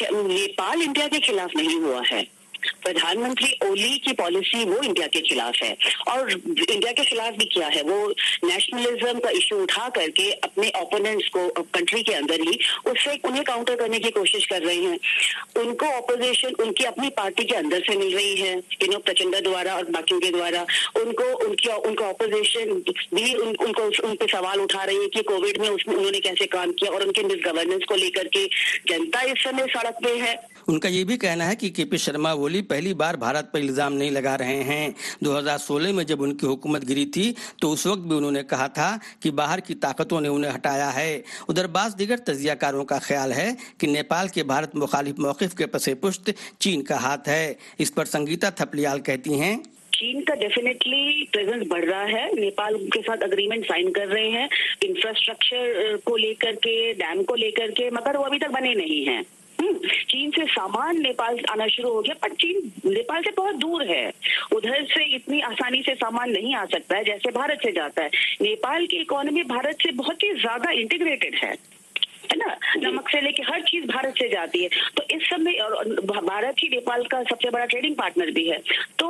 نیپال انڈیا کے خلاف نہیں ہوا ہے۔ پردھان منتری اولی کی پالیسی وہ انڈیا کے خلاف ہے اور انڈیا کے خلاف بھی کیا ہے، وہ نیشنلزم کا ایشو اٹھا کر کے اپنے اوپوننٹس کو کنٹری کے اندر ہی اس سے انہیں کاؤنٹر کرنے کی کوشش کر رہے ہیں۔ ان کو اپوزیشن ان کی اپنی پارٹی کے اندر سے مل رہی ہے، انو پرچنڈا دوارا اور باقیوں کے دوارا۔ ان کو ان کی ان کا اپوزیشن بھی ان, ان کو ان پہ سوال اٹھا رہی ہے کہ کووڈ میں اس میں انہوں نے کیسے کام کیا اور ان کے مس گورننس کو لے کر کے جنتا اس سمے سڑک پہ ہے۔ ان کا یہ بھی کہنا ہے کہ کے پی شرما اولی پہلی بار بھارت پر الزام نہیں لگا رہے ہیں۔ دو ہزار سولہ میں جب ان کی حکومت گری تھی تو اس وقت بھی انہوں نے کہا تھا کہ باہر کی طاقتوں نے انہیں ہٹایا ہے۔ ادھر بعض دیگر تجزیہ کاروں کا خیال ہے کہ نیپال کے بھارت مخالف موقف کے پس پشت چین کا ہاتھ ہے۔ اس پر سنگیتا تھپلیال کہتی ہیں، چین کا ڈیفینیٹلی پریزنس بڑھ رہا ہے۔ نیپال کے ساتھ اگریمنٹ سائن کر رہے ہیں انفراسٹرکچر کو لے کر کے، ڈیم کو لے کر کے، مگر وہ ابھی تک بنے نہیں ہیں۔ چین سے سامان نیپال آنا شروع ہو گیا، پر چین نیپال سے بہت دور ہے، ادھر سے اتنی آسانی سے سامان نہیں آ سکتا ہے جیسے بھارت سے جاتا ہے۔ نیپال کی اکانومی بھارت سے بہت ہی زیادہ انٹیگریٹڈ ہے نا، نمک سے لے کے ہر چیز بھارت سے جاتی ہے، تو اس سب میں بھارت ہی نیپال کا سب سے بڑا ٹریڈنگ پارٹنر بھی ہے۔ تو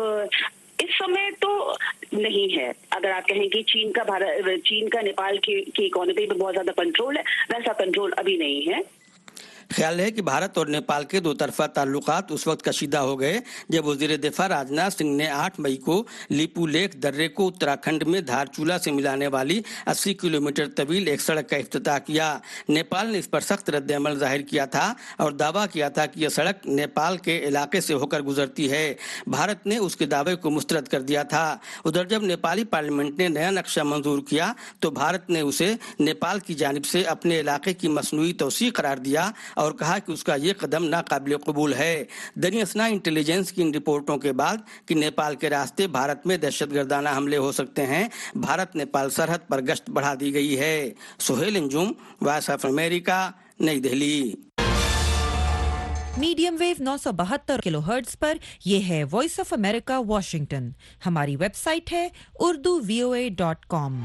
اس سمے تو نہیں ہے، اگر آپ کہیں کہ چین کا چین کا نیپال کی اکانومی پہ بہت زیادہ کنٹرول ہے، ویسا کنٹرول ابھی نہیں ہے۔ خیال ہے کہ بھارت اور نیپال کے دو طرفہ تعلقات اس وقت کشیدہ ہو گئے جب وزیر دفاع راجناتھ سنگھ نے آٹھ مئی کو لیپو لیک درے کو اتراکھنڈ میں دھار چولا سے ملانے والی اسی کلومیٹر طویل ایک سڑک کا افتتاح کیا۔ نیپال نے اس پر سخت رد عمل ظاہر کیا تھا اور دعویٰ کیا تھا کہ یہ سڑک نیپال کے علاقے سے ہو کر گزرتی ہے۔ بھارت نے اس کے دعوے کو مسترد کر دیا تھا۔ ادھر جب نیپالی پارلیمنٹ نے نیا نقشہ منظور کیا تو بھارت نے اسے نیپال کی جانب سے اپنے علاقے کی مصنوعی توسیع قرار دیا اور کہا کہ اس کا یہ قدم ناقابل قبول ہے۔ دنیا اسنا انٹیلیجنس کی ان رپورٹوں کے بعد کہ نیپال کے راستے بھارت میں دہشت گردانہ حملے ہو سکتے ہیں، بھارت نیپال سرحد پر گشت بڑھا دی گئی ہے۔ Sohail Anjum, Voice of America, Nai Delhi. Medium wave نو سو بہتر کلو ہرٹز پر یہ ہے وائس آف امریکہ واشنگٹن۔ ہماری ویب سائٹ ہے Urdu V O A dot com.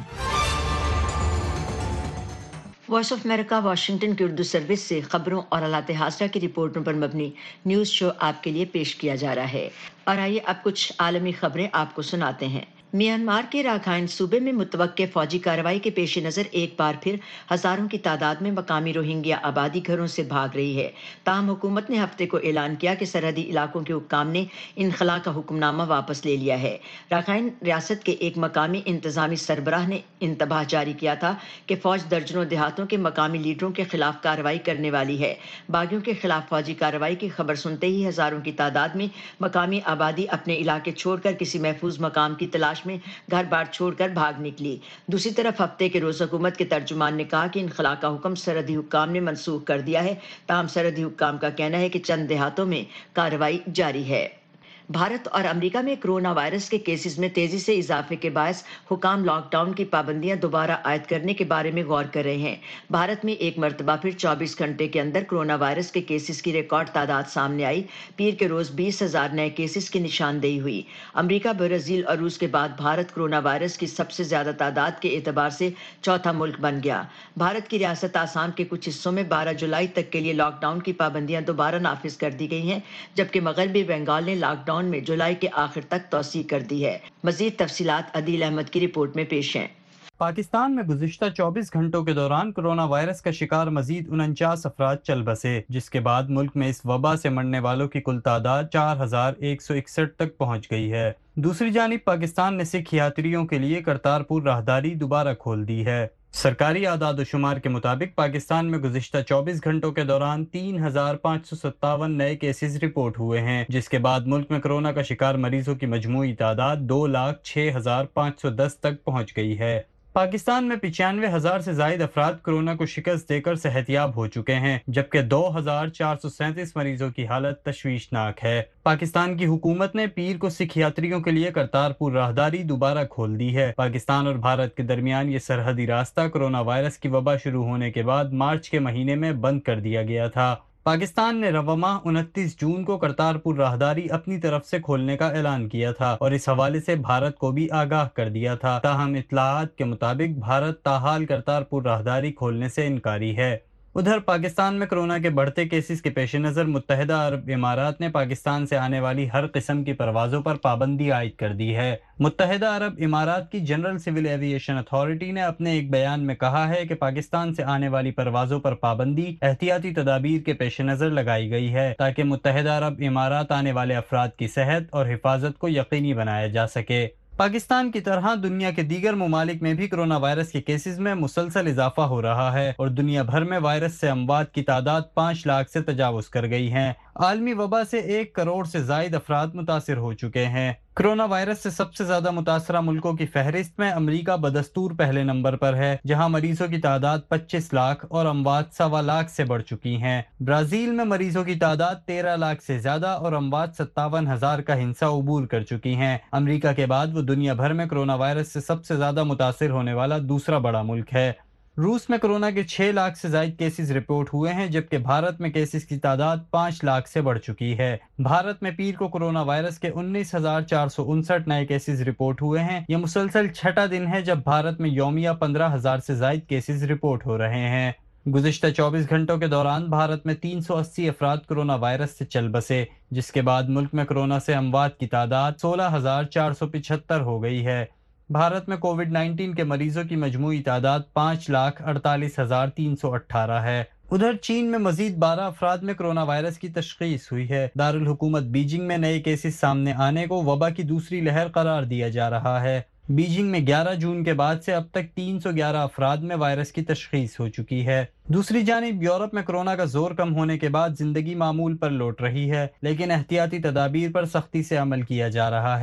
Voice of America Washington کی اردو سروس سے خبروں اور حالات حاضرہ کی رپورٹوں پر مبنی نیوز شو آپ کے لیے پیش کیا جا رہا ہے، اور آئیے اب کچھ عالمی خبریں آپ کو سناتے ہیں۔ میانمار کے راکھائن صوبے میں متوقع فوجی کارروائی کے پیش نظر ایک بار پھر ہزاروں کی تعداد میں مقامی روہنگیا آبادی گھروں سے بھاگ رہی ہے۔ تاہم حکومت نے ہفتے کو اعلان کیا کہ سرحدی علاقوں کے حکام نے انخلا کا حکم نامہ واپس لے لیا ہے۔ راکھائن ریاست کے ایک مقامی انتظامی سربراہ نے انتباہ جاری کیا تھا کہ فوج درجنوں دیہاتوں کے مقامی لیڈروں کے خلاف کارروائی کرنے والی ہے۔ باغیوں کے خلاف فوجی کارروائی کی خبر سنتے ہی ہزاروں کی تعداد میں مقامی آبادی اپنے علاقے چھوڑ کر کسی محفوظ مقام کی تلاش میں گھر بار چھوڑ کر بھاگ نکلی۔ دوسری طرف ہفتے کے روز حکومت کے ترجمان نے کہا کہ انخلا کا حکم سرحدی حکام نے منسوخ کر دیا ہے، تاہم سرحدی حکام کا کہنا ہے کہ چند دیہاتوں میں کارروائی جاری ہے۔ بھارت اور امریکہ میں کرونا وائرس کے کیسز میں تیزی سے اضافے کے باعث حکام لاک ڈاؤن کی پابندیاں دوبارہ عائد کرنے کے بارے میں غور کر رہے ہیں۔ بھارت میں ایک مرتبہ پھر چوبیس گھنٹے کے اندر کرونا وائرس کے کیسز کی ریکارڈ تعداد سامنے آئی۔ پیر کے روز بیس ہزار نئے کیسز کی نشاندہی ہوئی۔ امریکہ، برازیل اور روس کے بعد بھارت کرونا وائرس کی سب سے زیادہ تعداد کے اعتبار سے چوتھا ملک بن گیا۔ بھارت کی ریاست آسام کے کچھ حصوں میں بارہ جولائی تک کے لیے لاک ڈاؤن کی پابندیاں دوبارہ نافذ کر دی گئی ہیں، جبکہ مغربی بنگال نے لاک ڈاؤن میں جولائی کے آخر تک توسیع کر دی ہے۔ مزید تفصیلات عدیل احمد کی رپورٹ میں پیش ہیں۔ پاکستان میں گزشتہ چوبیس گھنٹوں کے دوران کرونا وائرس کا شکار مزید انچاس افراد چل بسے، جس کے بعد ملک میں اس وبا سے مرنے والوں کی کل تعداد چار ہزار ایک سو اکسٹھ تک پہنچ گئی ہے۔ دوسری جانب پاکستان نے سکھ یاتریوں کے لیے کرتارپور راہداری دوبارہ کھول دی ہے۔ سرکاری اعداد و شمار کے مطابق پاکستان میں گزشتہ چوبیس گھنٹوں کے دوران تین ہزار پانچ سو ستاون نئے کیسز رپورٹ ہوئے ہیں، جس کے بعد ملک میں کرونا کا شکار مریضوں کی مجموعی تعداد دو لاکھ چھ ہزار پانچ سو دس تک پہنچ گئی ہے۔ پاکستان میں پچانوے ہزار سے زائد افراد کرونا کو شکست دے کر صحت یاب ہو چکے ہیں، جبکہ دو ہزار چار سو سینتیس مریضوں کی حالت تشویشناک ہے۔ پاکستان کی حکومت نے پیر کو سکھ یاتریوں کے لیے کرتارپور راہداری دوبارہ کھول دی ہے۔ پاکستان اور بھارت کے درمیان یہ سرحدی راستہ کرونا وائرس کی وبا شروع ہونے کے بعد مارچ کے مہینے میں بند کر دیا گیا تھا۔ پاکستان نے رواں ماہ انتیس جون کو کرتارپور راہداری اپنی طرف سے کھولنے کا اعلان کیا تھا اور اس حوالے سے بھارت کو بھی آگاہ کر دیا تھا، تاہم اطلاعات کے مطابق بھارت تاحال کرتارپور راہداری کھولنے سے انکاری ہے۔ ادھر پاکستان میں کرونا کے بڑھتے کیسز کے پیش نظر متحدہ عرب امارات نے پاکستان سے آنے والی ہر قسم کی پروازوں پر پابندی عائد کر دی ہے۔ متحدہ عرب امارات کی جنرل سول ایویشن اتھارٹی نے اپنے ایک بیان میں کہا ہے کہ پاکستان سے آنے والی پروازوں پر پابندی احتیاطی تدابیر کے پیش نظر لگائی گئی ہے، تاکہ متحدہ عرب امارات آنے والے افراد کی صحت اور حفاظت کو یقینی بنایا جا سکے۔ پاکستان کی طرح دنیا کے دیگر ممالک میں بھی کرونا وائرس کے کیسز میں مسلسل اضافہ ہو رہا ہے اور دنیا بھر میں وائرس سے اموات کی تعداد پانچ لاکھ سے تجاوز کر گئی ہیں۔ عالمی وبا سے ایک کروڑ سے زائد افراد متاثر ہو چکے ہیں۔ کرونا وائرس سے سب سے زیادہ متاثرہ ملکوں کی فہرست میں امریکہ بدستور پہلے نمبر پر ہے، جہاں مریضوں کی تعداد پچیس لاکھ اور اموات سوا لاکھ سے بڑھ چکی ہیں۔ برازیل میں مریضوں کی تعداد تیرہ لاکھ سے زیادہ اور اموات ستاون ہزار کا ہنسا عبور کر چکی ہیں۔ امریکہ کے بعد وہ دنیا بھر میں کرونا وائرس سے سب سے زیادہ متاثر ہونے والا دوسرا بڑا ملک ہے۔ روس میں کرونا کے چھ لاکھ سے زائد کیسز رپورٹ ہوئے ہیں، جبکہ بھارت میں کیسز کی تعداد پانچ لاکھ سے بڑھ چکی ہے۔ بھارت میں پیر کو کرونا وائرس کے انیس ہزار چار سو انسٹھ نئے کیسز رپورٹ ہوئے ہیں۔ یہ مسلسل چھٹا دن ہے جب بھارت میں یومیہ پندرہ ہزار سے زائد کیسز رپورٹ ہو رہے ہیں۔ گزشتہ چوبیس گھنٹوں کے دوران بھارت میں تین سو اسی افراد کرونا وائرس سے چل بسے، جس کے بعد ملک میں کرونا سے اموات کی تعداد سولہ ہزار چار سو پچہتر ہو گئی ہے۔ بھارت میں کووڈ نائنٹین کے مریضوں کی مجموعی تعداد پانچ لاکھ اڑتالیس ہزار تین سو اٹھارہ ہے۔ ادھر چین میں مزید بارہ افراد میں کرونا وائرس کی تشخیص ہوئی ہے۔ دارالحکومت بیجنگ میں نئے کیسز سامنے آنے کو وبا کی دوسری لہر قرار دیا جا رہا ہے۔ بیجنگ میں گیارہ جون کے بعد سے اب تک تین سو گیارہ افراد میں وائرس کی تشخیص ہو چکی ہے۔ دوسری جانب یورپ میں کرونا کا زور کم ہونے کے بعد زندگی معمول پر لوٹ رہی ہے، لیکن احتیاطی تدابیر پر سختی سے عمل کیا جا رہا ہے۔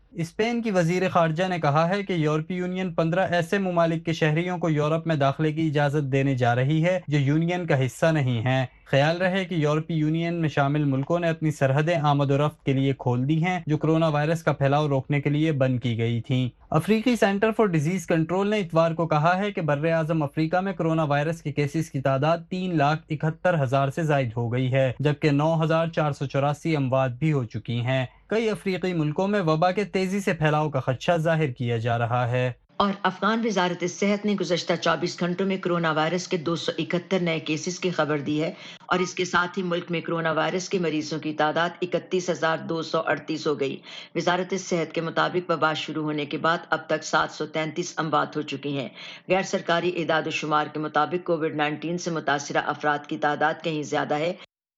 اسپین کی وزیر خارجہ نے کہا ہے کہ یورپی یونین پندرہ ایسے ممالک کے شہریوں کو یورپ میں داخلے کی اجازت دینے جا رہی ہے جو یونین کا حصہ نہیں ہیں۔ خیال رہے کہ یورپی یونین میں شامل ملکوں نے اپنی سرحدیں آمد و رفت کے لیے کھول دی ہیں جو کرونا وائرس کا پھیلاؤ روکنے کے لیے بند کی گئی تھیں۔ افریقی سینٹر فار ڈیزیز کنٹرول نے اتوار کو کہا ہے کہ بر اعظم افریقہ میں کرونا وائرس کے کیسز کی تعداد تین لاکھ اکہتر ہزار سے زائد ہو گئی ہے، جبکہ نو ہزار چار سو چوراسی اموات بھی ہو چکی ہیں۔ کئی افریقی ملکوں میں وبا کے تیزی سے پھیلاؤ کا خدشہ ظاہر کیا جا رہا ہے۔ اور افغان وزارت صحت نے گزشتہ چوبیس گھنٹوں میں کرونا وائرس کے دو سو اکہتر نئے کیسز کی خبر دی ہے اور اس کے ساتھ ہی ملک میں کرونا وائرس کے مریضوں کی تعداد اکتیس ہزار دو سو اڑتیس ہو گئی۔ وزارت صحت کے مطابق وبا شروع ہونے کے بعد اب تک سات سو تینتیس اموات ہو چکی ہیں۔ غیر سرکاری اعداد و شمار کے مطابق کووڈ نائنٹین سے متاثرہ افراد کی تعداد کہیں زیادہ ہے۔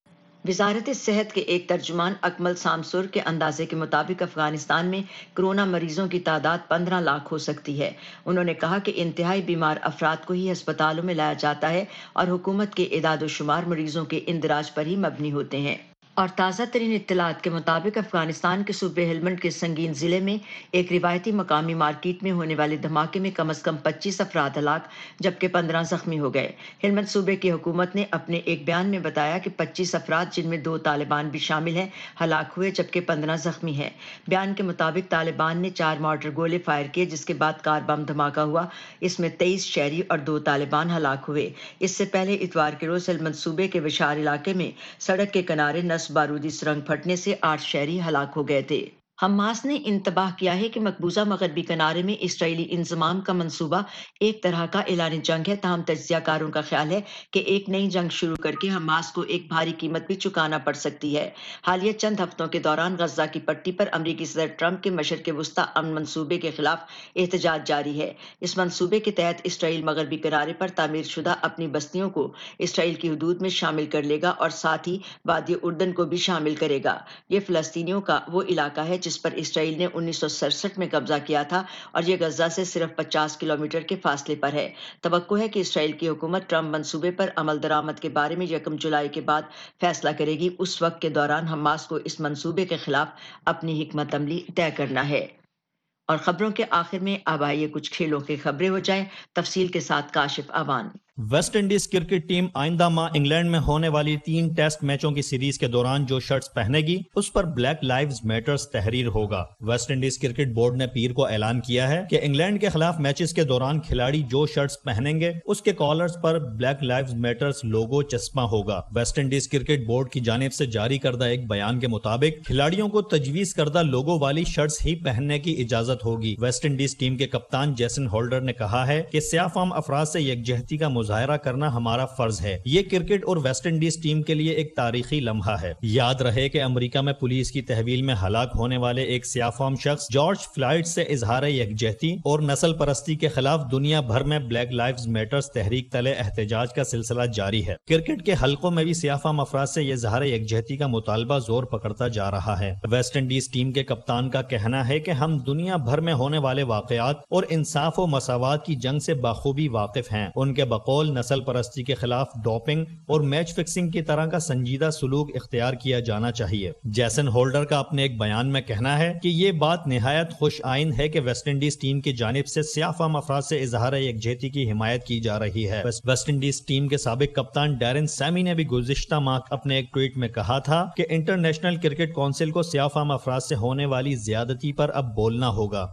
وزارت صحت کے ایک ترجمان اکمل سامسور کے اندازے کے مطابق افغانستان میں کرونا مریضوں کی تعداد پندرہ لاکھ ہو سکتی ہے۔ انہوں نے کہا کہ انتہائی بیمار افراد کو ہی ہسپتالوں میں لایا جاتا ہے اور حکومت کے اعداد و شمار مریضوں کے اندراج پر ہی مبنی ہوتے ہیں۔ اور تازہ ترین اطلاعات کے مطابق افغانستان کے صوبے ہلمند کے سنگین ضلع میں ایک روایتی مقامی مارکیٹ میں ہونے والے دھماکے میں کم از کم پچیس افراد ہلاک جبکہ پندرہ زخمی ہو گئے۔ ہلمند صوبے کی حکومت نے اپنے ایک بیان میں بتایا کہ پچیس افراد جن میں دو طالبان بھی شامل ہیں ہلاک ہوئے جبکہ پندرہ زخمی ہیں۔ بیان کے مطابق طالبان نے چار مارٹر گولے فائر کیے جس کے بعد کار بم دھماکہ ہوا، اس میں تیئیس شہری اور دو طالبان ہلاک ہوئے۔ اس سے پہلے اتوار کے روز ہلمند صوبے کے وشار علاقے میں سڑک کے کنارے نصب بارودی سرنگ پھٹنے سے آٹھ شہری ہلاک ہو گئے تھے۔ حماس نے انتباہ کیا ہے کہ مقبوضہ مغربی کنارے میں اسرائیلی انضمام کا منصوبہ ایک طرح کا اعلان جنگ ہے، تاہم تجزیہ کاروں کا خیال ہے کہ ایک نئی جنگ شروع کر کے حماس کو ایک بھاری قیمت بھی چکانا پڑ سکتی ہے۔ حالیہ چند ہفتوں کے دوران غزہ کی پٹی پر امریکی صدر ٹرمپ کے مشرق وسطی امن منصوبے کے خلاف احتجاج جاری ہے۔ اس منصوبے کے تحت اسرائیل مغربی کنارے پر تعمیر شدہ اپنی بستیوں کو اسرائیل کی حدود میں شامل کر لے گا اور ساتھ ہی وادی اردن کو بھی شامل کرے گا۔ یہ فلسطینیوں کا وہ علاقہ ہے جس پر اسرائیل نے انیس سو سڑسٹھ میں قبضہ کیا تھا اور یہ غزہ سے صرف پچاس کلومیٹر کے فاصلے پر ہے۔ توقع ہے کہ اسرائیل کی حکومت ٹرمپ منصوبے پر عمل درآمد کے بارے میں یکم جولائی کے بعد فیصلہ کرے گی۔ اس وقت کے دوران حماس کو اس منصوبے کے خلاف اپنی حکمت عملی طے کرنا ہے۔ اور خبروں کے آخر میں اب آئیے کچھ کھیلوں کی خبریں ہو جائیں تفصیل کے ساتھ Kashif Awan. West Indies cricket team آئندہ ماہ انگلینڈ میں ہونے والی تین ٹیسٹ میچوں کی سیریز کے دوران جو شرٹس پہنے گی اس پر بلیک لائیوز میٹرز تحریر ہوگا۔ ویسٹ انڈیز کرکٹ بورڈ نے پیر کو اعلان کیا ہے کہ انگلینڈ کے خلاف میچز کے دوران کھلاڑی جو شرٹس پہنیں گے اس کے کالرز پر بلیک لائیوز میٹرز لوگو چسپاں ہوگا۔ ویسٹ انڈیز کرکٹ بورڈ کی جانب سے جاری کردہ ایک بیان کے مطابق کھلاڑیوں کو تجویز کردہ لوگو والی شرٹس ہی پہننے کی اجازت ہوگی۔ ویسٹ انڈیز ٹیم کے کپتان جیسن ہولڈر نے کہا ہے کہ سیاہ فام افراد سے یکجہتی کا مظاہرہ کرنا ہمارا فرض ہے۔ یہ کرکٹ اور ویسٹ انڈیز ٹیم کے لیے ایک تاریخی لمحہ ہے۔ یاد رہے کہ امریکہ میں پولیس کی تحویل میں ہلاک ہونے والے ایک سیاہ فام شخص جارج فلائیڈ سے اظہار یکجہتی اور نسل پرستی کے خلاف دنیا بھر میں بلیک لائیوز میٹرز تحریک تلے احتجاج کا سلسلہ جاری ہے۔ کرکٹ کے حلقوں میں بھی سیاہ فام افراد سے یہ اظہار یکجہتی کا مطالبہ زور پکڑتا جا رہا ہے۔ ویسٹ انڈیز ٹیم کے کپتان کا کہنا ہے کہ ہم دنیا بھر میں ہونے والے واقعات اور انصاف و مساوات کی جنگ سے بخوبی واقف ہیں۔ ان کے بقول نسل پرستی کے خلاف ڈوپنگ اور میچ فکسنگ کی طرح کا سنجیدہ سلوک اختیار کیا جانا چاہیے۔ جیسن ہولڈر کا اپنے ایک بیان میں کہنا ہے کہ یہ بات نہایت خوش آئند ہے کہ ویسٹ انڈیز ٹیم کی جانب سے سیاہ فام افراد سے اظہار یکجہتی کی حمایت کی جا رہی ہے۔ ویسٹ انڈیز ٹیم کے سابق کپتان ڈیرن سیمی نے بھی گزشتہ ماہ اپنے ایک ٹویٹ میں کہا تھا کہ انٹرنیشنل کرکٹ کونسل کو سیاہ فام افراد سے ہونے والی زیادتی پر اب بولنا ہوگا۔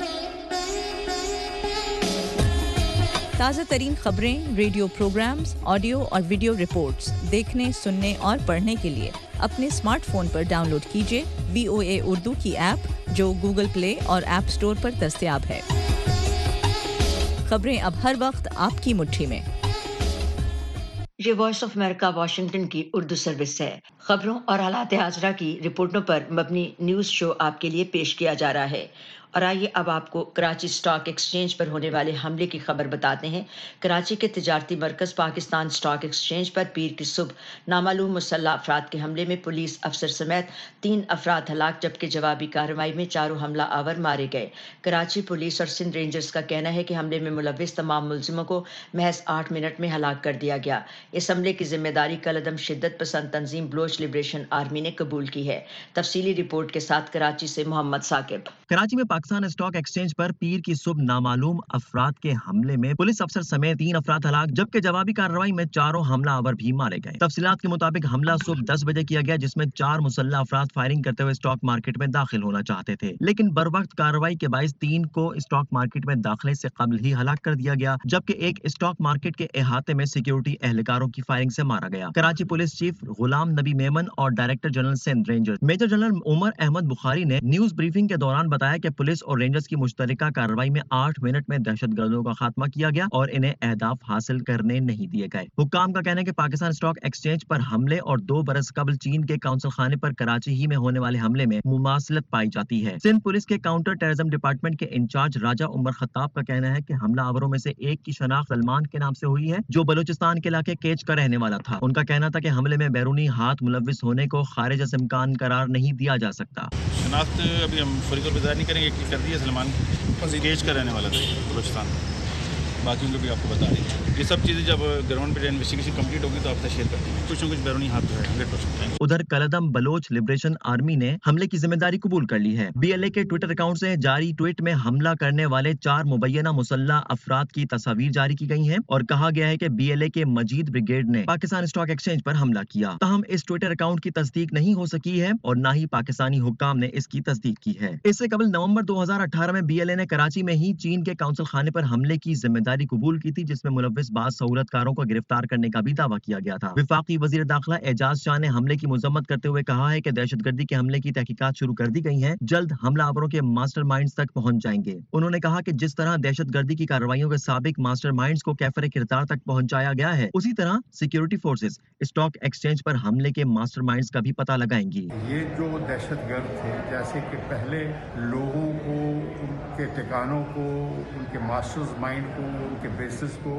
تازہ ترین خبریں، ریڈیو پروگرامز، آڈیو اور ویڈیو رپورٹس دیکھنے، سننے اور پڑھنے کے لیے اپنے اسمارٹ فون پر ڈاؤن لوڈ کیجیے وی او اے اردو کی ایپ جو گوگل پلے اور ایپ سٹور پر دستیاب ہے۔ خبریں اب ہر وقت آپ کی مٹھی میں۔ یہ وائس آف امریکہ واشنگٹن کی اردو سروس ہے۔ خبروں اور حالات حاضرہ کی رپورٹوں پر مبنی نیوز شو آپ کے لیے پیش کیا جا رہا ہے اور آئیے اب آپ کو کراچی اسٹاک ایکسچینج پر ہونے والے حملے کی خبر بتاتے ہیں۔ کراچی کے تجارتی مرکز پاکستان اسٹاک ایکسچینج پر پیر کی صبح نامعلوم مسلح افراد کے حملے میں پولیس افسر سمیت تین افراد ہلاک جبکہ جوابی کارروائی میں چاروں حملہ آور مارے گئے۔ کراچی پولیس اور سندھ رینجرز کا کہنا ہے کہ حملے میں ملوث تمام ملزموں کو محض آٹھ منٹ میں ہلاک کر دیا گیا۔ اس حملے کی ذمہ داری کالعدم شدت پسند تنظیم بلوچ لبریشن آرمی نے قبول کی ہے۔ تفصیلی رپورٹ کے ساتھ کراچی سے محمد ثاقب۔ کراچی میں پاکستان اسٹاک ایکسچینج پر پیر کی صبح نامعلوم افراد کے حملے میں پولیس افسر سمیت تین افراد ہلاک جبکہ جوابی کارروائی میں چاروں حملہ آور بھی مارے گئے۔ تفصیلات کے مطابق حملہ صبح دس بجے کیا گیا جس میں چار مسلح افراد فائرنگ کرتے ہوئے اسٹاک مارکیٹ میں داخل ہونا چاہتے تھے لیکن بروقت کارروائی کے باعث تین کو اسٹاک مارکیٹ میں داخلے سے قبل ہی ہلاک کر دیا گیا جبکہ ایک اسٹاک مارکیٹ کے احاطے میں سیکیورٹی اہلکاروں کی فائرنگ سے مارا گیا۔ کراچی پولیس چیف غلام نبی میمن اور director general Sindh rangers major general Umar Ahmed Bukhari نے نیوز بریفنگ کے دوران بتایا کہ پولیس اور رینجرز کی مشترکہ کارروائی میں آٹھ منٹ میں دہشت گردوں کا خاتمہ کیا گیا اور انہیں اہداف حاصل کرنے نہیں دیے گئے۔ حکام کا کہنا ہے کہ پاکستان اسٹاک ایکسچینج پر حملے اور دو برس قبل چین کے کونسل خانے پر کراچی ہی میں ہونے والے حملے میں مماثلت پائی جاتی ہے۔ سندھ پولیس کے کاؤنٹر ٹیررزم ڈپارٹمنٹ کے انچارج راجہ عمر خطاب کا کہنا ہے کہ حملہ آوروں میں سے ایک کی شناخت سلمان کے نام سے ہوئی ہے جو بلوچستان کے علاقے کیچ کا رہنے والا تھا۔ ان کا کہنا تھا کہ حملے میں بیرونی ہاتھ ملوث ہونے کو خارج از امکان قرار نہیں دیا جا سکتا۔ شناخت ابھی ہم فوری طور پہ ظاہر نہیں کریں گے کہ کر دی ہے، سلمان کیچ کا رہنے والا تھا بلوچستان، باقی ان کو بھی آپ کو بتا دیں گے۔ یہ سب چیزیں جب گراؤنڈ پہ انویسٹیگیشن کمپلیٹ ہوگی تو آپ سے شیئر کرتے ہیں، کچھ نہ کچھ بیرونی ہاتھ جو ہے ہنڈریڈ پرسینٹ۔ ادھر کالعدم بلوچ لبریشن آرمی نے حملے کی ذمہ داری قبول کر لی ہے۔ بی ایل اے کے ٹویٹر اکاؤنٹ سے جاری ٹویٹ میں حملہ کرنے والے چار مبینہ مسلح افراد کی تصاویر جاری کی گئی ہیں اور کہا گیا ہے کہ بی ایل اے کے مجید بریگیڈ نے پاکستان اسٹاک ایکسچینج پر حملہ کیا۔ تاہم اس ٹویٹر اکاؤنٹ کی تصدیق نہیں ہو سکی ہے اور نہ ہی پاکستانی حکام نے اس کی تصدیق کی ہے۔ اس سے قبل نومبر دو ہزار اٹھارہ میں بی ایل اے نے کراچی میں ہی چین کے کونسل خانے پر حملے کی ذمہ داری قبول کی تھی جس میں ملوث بعض سہولت کاروں کو گرفتار کرنے کا بھی دعویٰ کیا گیا تھا۔ وفاقی وزیر داخلہ اعجاز شاہ نے حملے کی مذمت کرتے ہوئے کہا ہے کہ دہشت گردی کے حملے کی تحقیقات شروع کر دی گئی ہیں، جلد حملہ آوروں کے ماسٹر مائنڈز تک پہنچ جائیں گے۔ انہوں نے کہا کہ جس طرح دہشت گردی کی کارروائیوں کے سابق ماسٹر مائنڈز کو کیفر کردار تک پہنچایا گیا ہے اسی طرح سیکیورٹی فورسز اسٹاک ایکسچینج پر حملے کے ماسٹر مائنڈز کا بھی پتہ لگائیں گی۔ یہ جو دہشت گرد تھے جیسے کہ پہلے لوگوں کو، ان کے ٹھکانوں کو، ان کے ماسٹرز مائنڈ کو، ان کے بیسز کو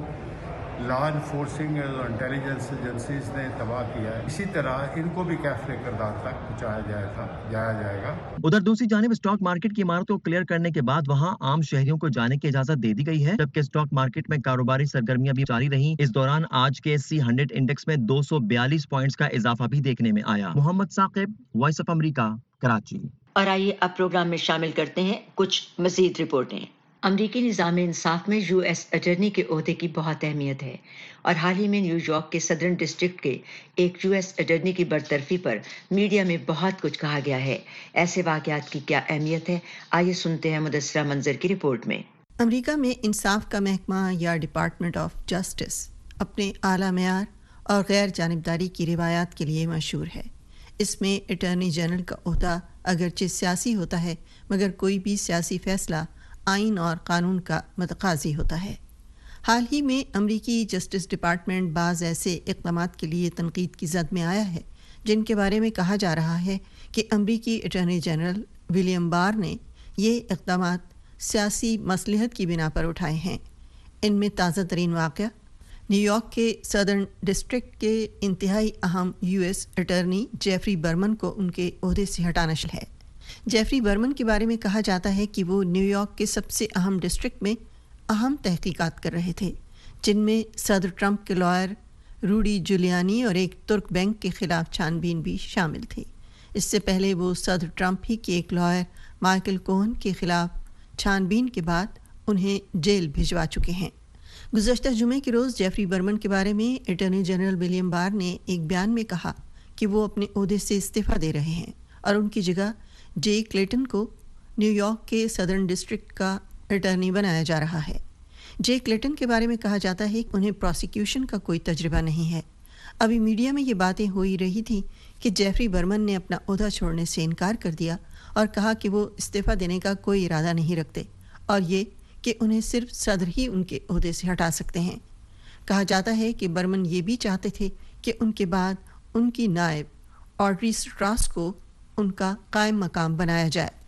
لا انفورسنگ اور انٹیلیجنس ایجنسیز نے تباہ کیا ہے، اسی طرح ان کو بھی کیفر کردار تک پہنچایا جائے گا جایا جائے گا۔ ادھر دوسری جانب اسٹاک مارکیٹ کی عمارت کو کلیئر کرنے کے بعد وہاں عام شہریوں کو جانے کی اجازت دے دی گئی ہے جبکہ اسٹاک مارکیٹ میں کاروباری سرگرمیاں بھی جاری رہیں۔ اس دوران آج کے سی ہنڈریڈ انڈیکس میں دو سو بیالیس پوائنٹس کا اضافہ بھی دیکھنے میں آیا۔ Muhammad Saqib, Voice of America, Karachi. اور آئیے اب پروگرام میں شامل کرتے ہیں کچھ مزید رپورٹیں۔ امریکی نظام انصاف میں یو ایس اٹرنی کے عہدے کی بہت اہمیت ہے اور حال ہی میں نیو یارک کے صدرن ڈسٹرکٹ کے ایک یو ایس اٹرنی کی برطرفی پر میڈیا میں بہت کچھ کہا گیا ہے۔ ایسے واقعات کی کیا اہمیت ہے، آئیے سنتے ہیں مدثرہ منظر کی رپورٹ میں۔ امریکہ میں انصاف کا محکمہ یا ڈپارٹمنٹ آف جسٹس اپنے اعلیٰ معیار اور غیر جانبداری کی روایات کے لیے مشہور ہے۔ اس میں اٹارنی جنرل کا عہدہ اگرچہ سیاسی ہوتا ہے مگر کوئی بھی سیاسی فیصلہ آئین اور قانون کا متقاضی ہوتا ہے۔ حال ہی میں امریکی جسٹس ڈپارٹمنٹ بعض ایسے اقدامات کے لیے تنقید کی زد میں آیا ہے جن کے بارے میں کہا جا رہا ہے کہ امریکی اٹارنی جنرل ولیم بار نے یہ اقدامات سیاسی مصلحت کی بنا پر اٹھائے ہیں۔ ان میں تازہ ترین واقعہ نیو یارک کے صدرن ڈسٹرکٹ کے انتہائی اہم U S attorney Geoffrey Berman کو ان کے عہدے سے ہٹانا شامل ہے۔ جیفری برمن کے بارے میں کہا جاتا ہے کہ وہ نیو یارک کے سب سے اہم ڈسٹرکٹ میں اہم تحقیقات کر رہے تھے جن میں صدر ٹرمپ کے لائر روڈی جولیانی اور ایک ترک بینک کے خلاف چھان بین بھی شامل تھی۔ اس سے پہلے وہ صدر ٹرمپ ہی کے ایک لائر مائیکل کوہن کے خلاف چھان بین کے بعد انہیں جیل بھجوا چکے ہیں۔ گزشتہ جمعے کے روز جیفری برمن کے بارے میں اٹارنی جنرل ولیم بار نے ایک بیان میں کہا کہ وہ اپنے عہدے سے استعفیٰ دے رہے ہیں اور ان کی جگہ جے کلیٹن کو نیو یارک کے صدرن ڈسٹرکٹ کا اٹارنی بنایا جا رہا ہے۔ جے کلیٹن کے بارے میں کہا جاتا ہے کہ انہیں پروسیکیوشن کا کوئی تجربہ نہیں ہے۔ ابھی میڈیا میں یہ باتیں ہو ہی رہی تھیں کہ جیفری برمن نے اپنا عہدہ چھوڑنے سے انکار کر دیا اور کہا کہ وہ استعفیٰ دینے کا کوئی ارادہ نہیں رکھتے اور یہ کہ انہیں صرف صدر ہی ان کے عہدے سے ہٹا سکتے ہیں۔ کہا جاتا ہے کہ برمن یہ بھی چاہتے تھے کہ ان کے بعد ان کی نائب آڈری سٹراس کو ان کا قائم مقام بنایا جائے۔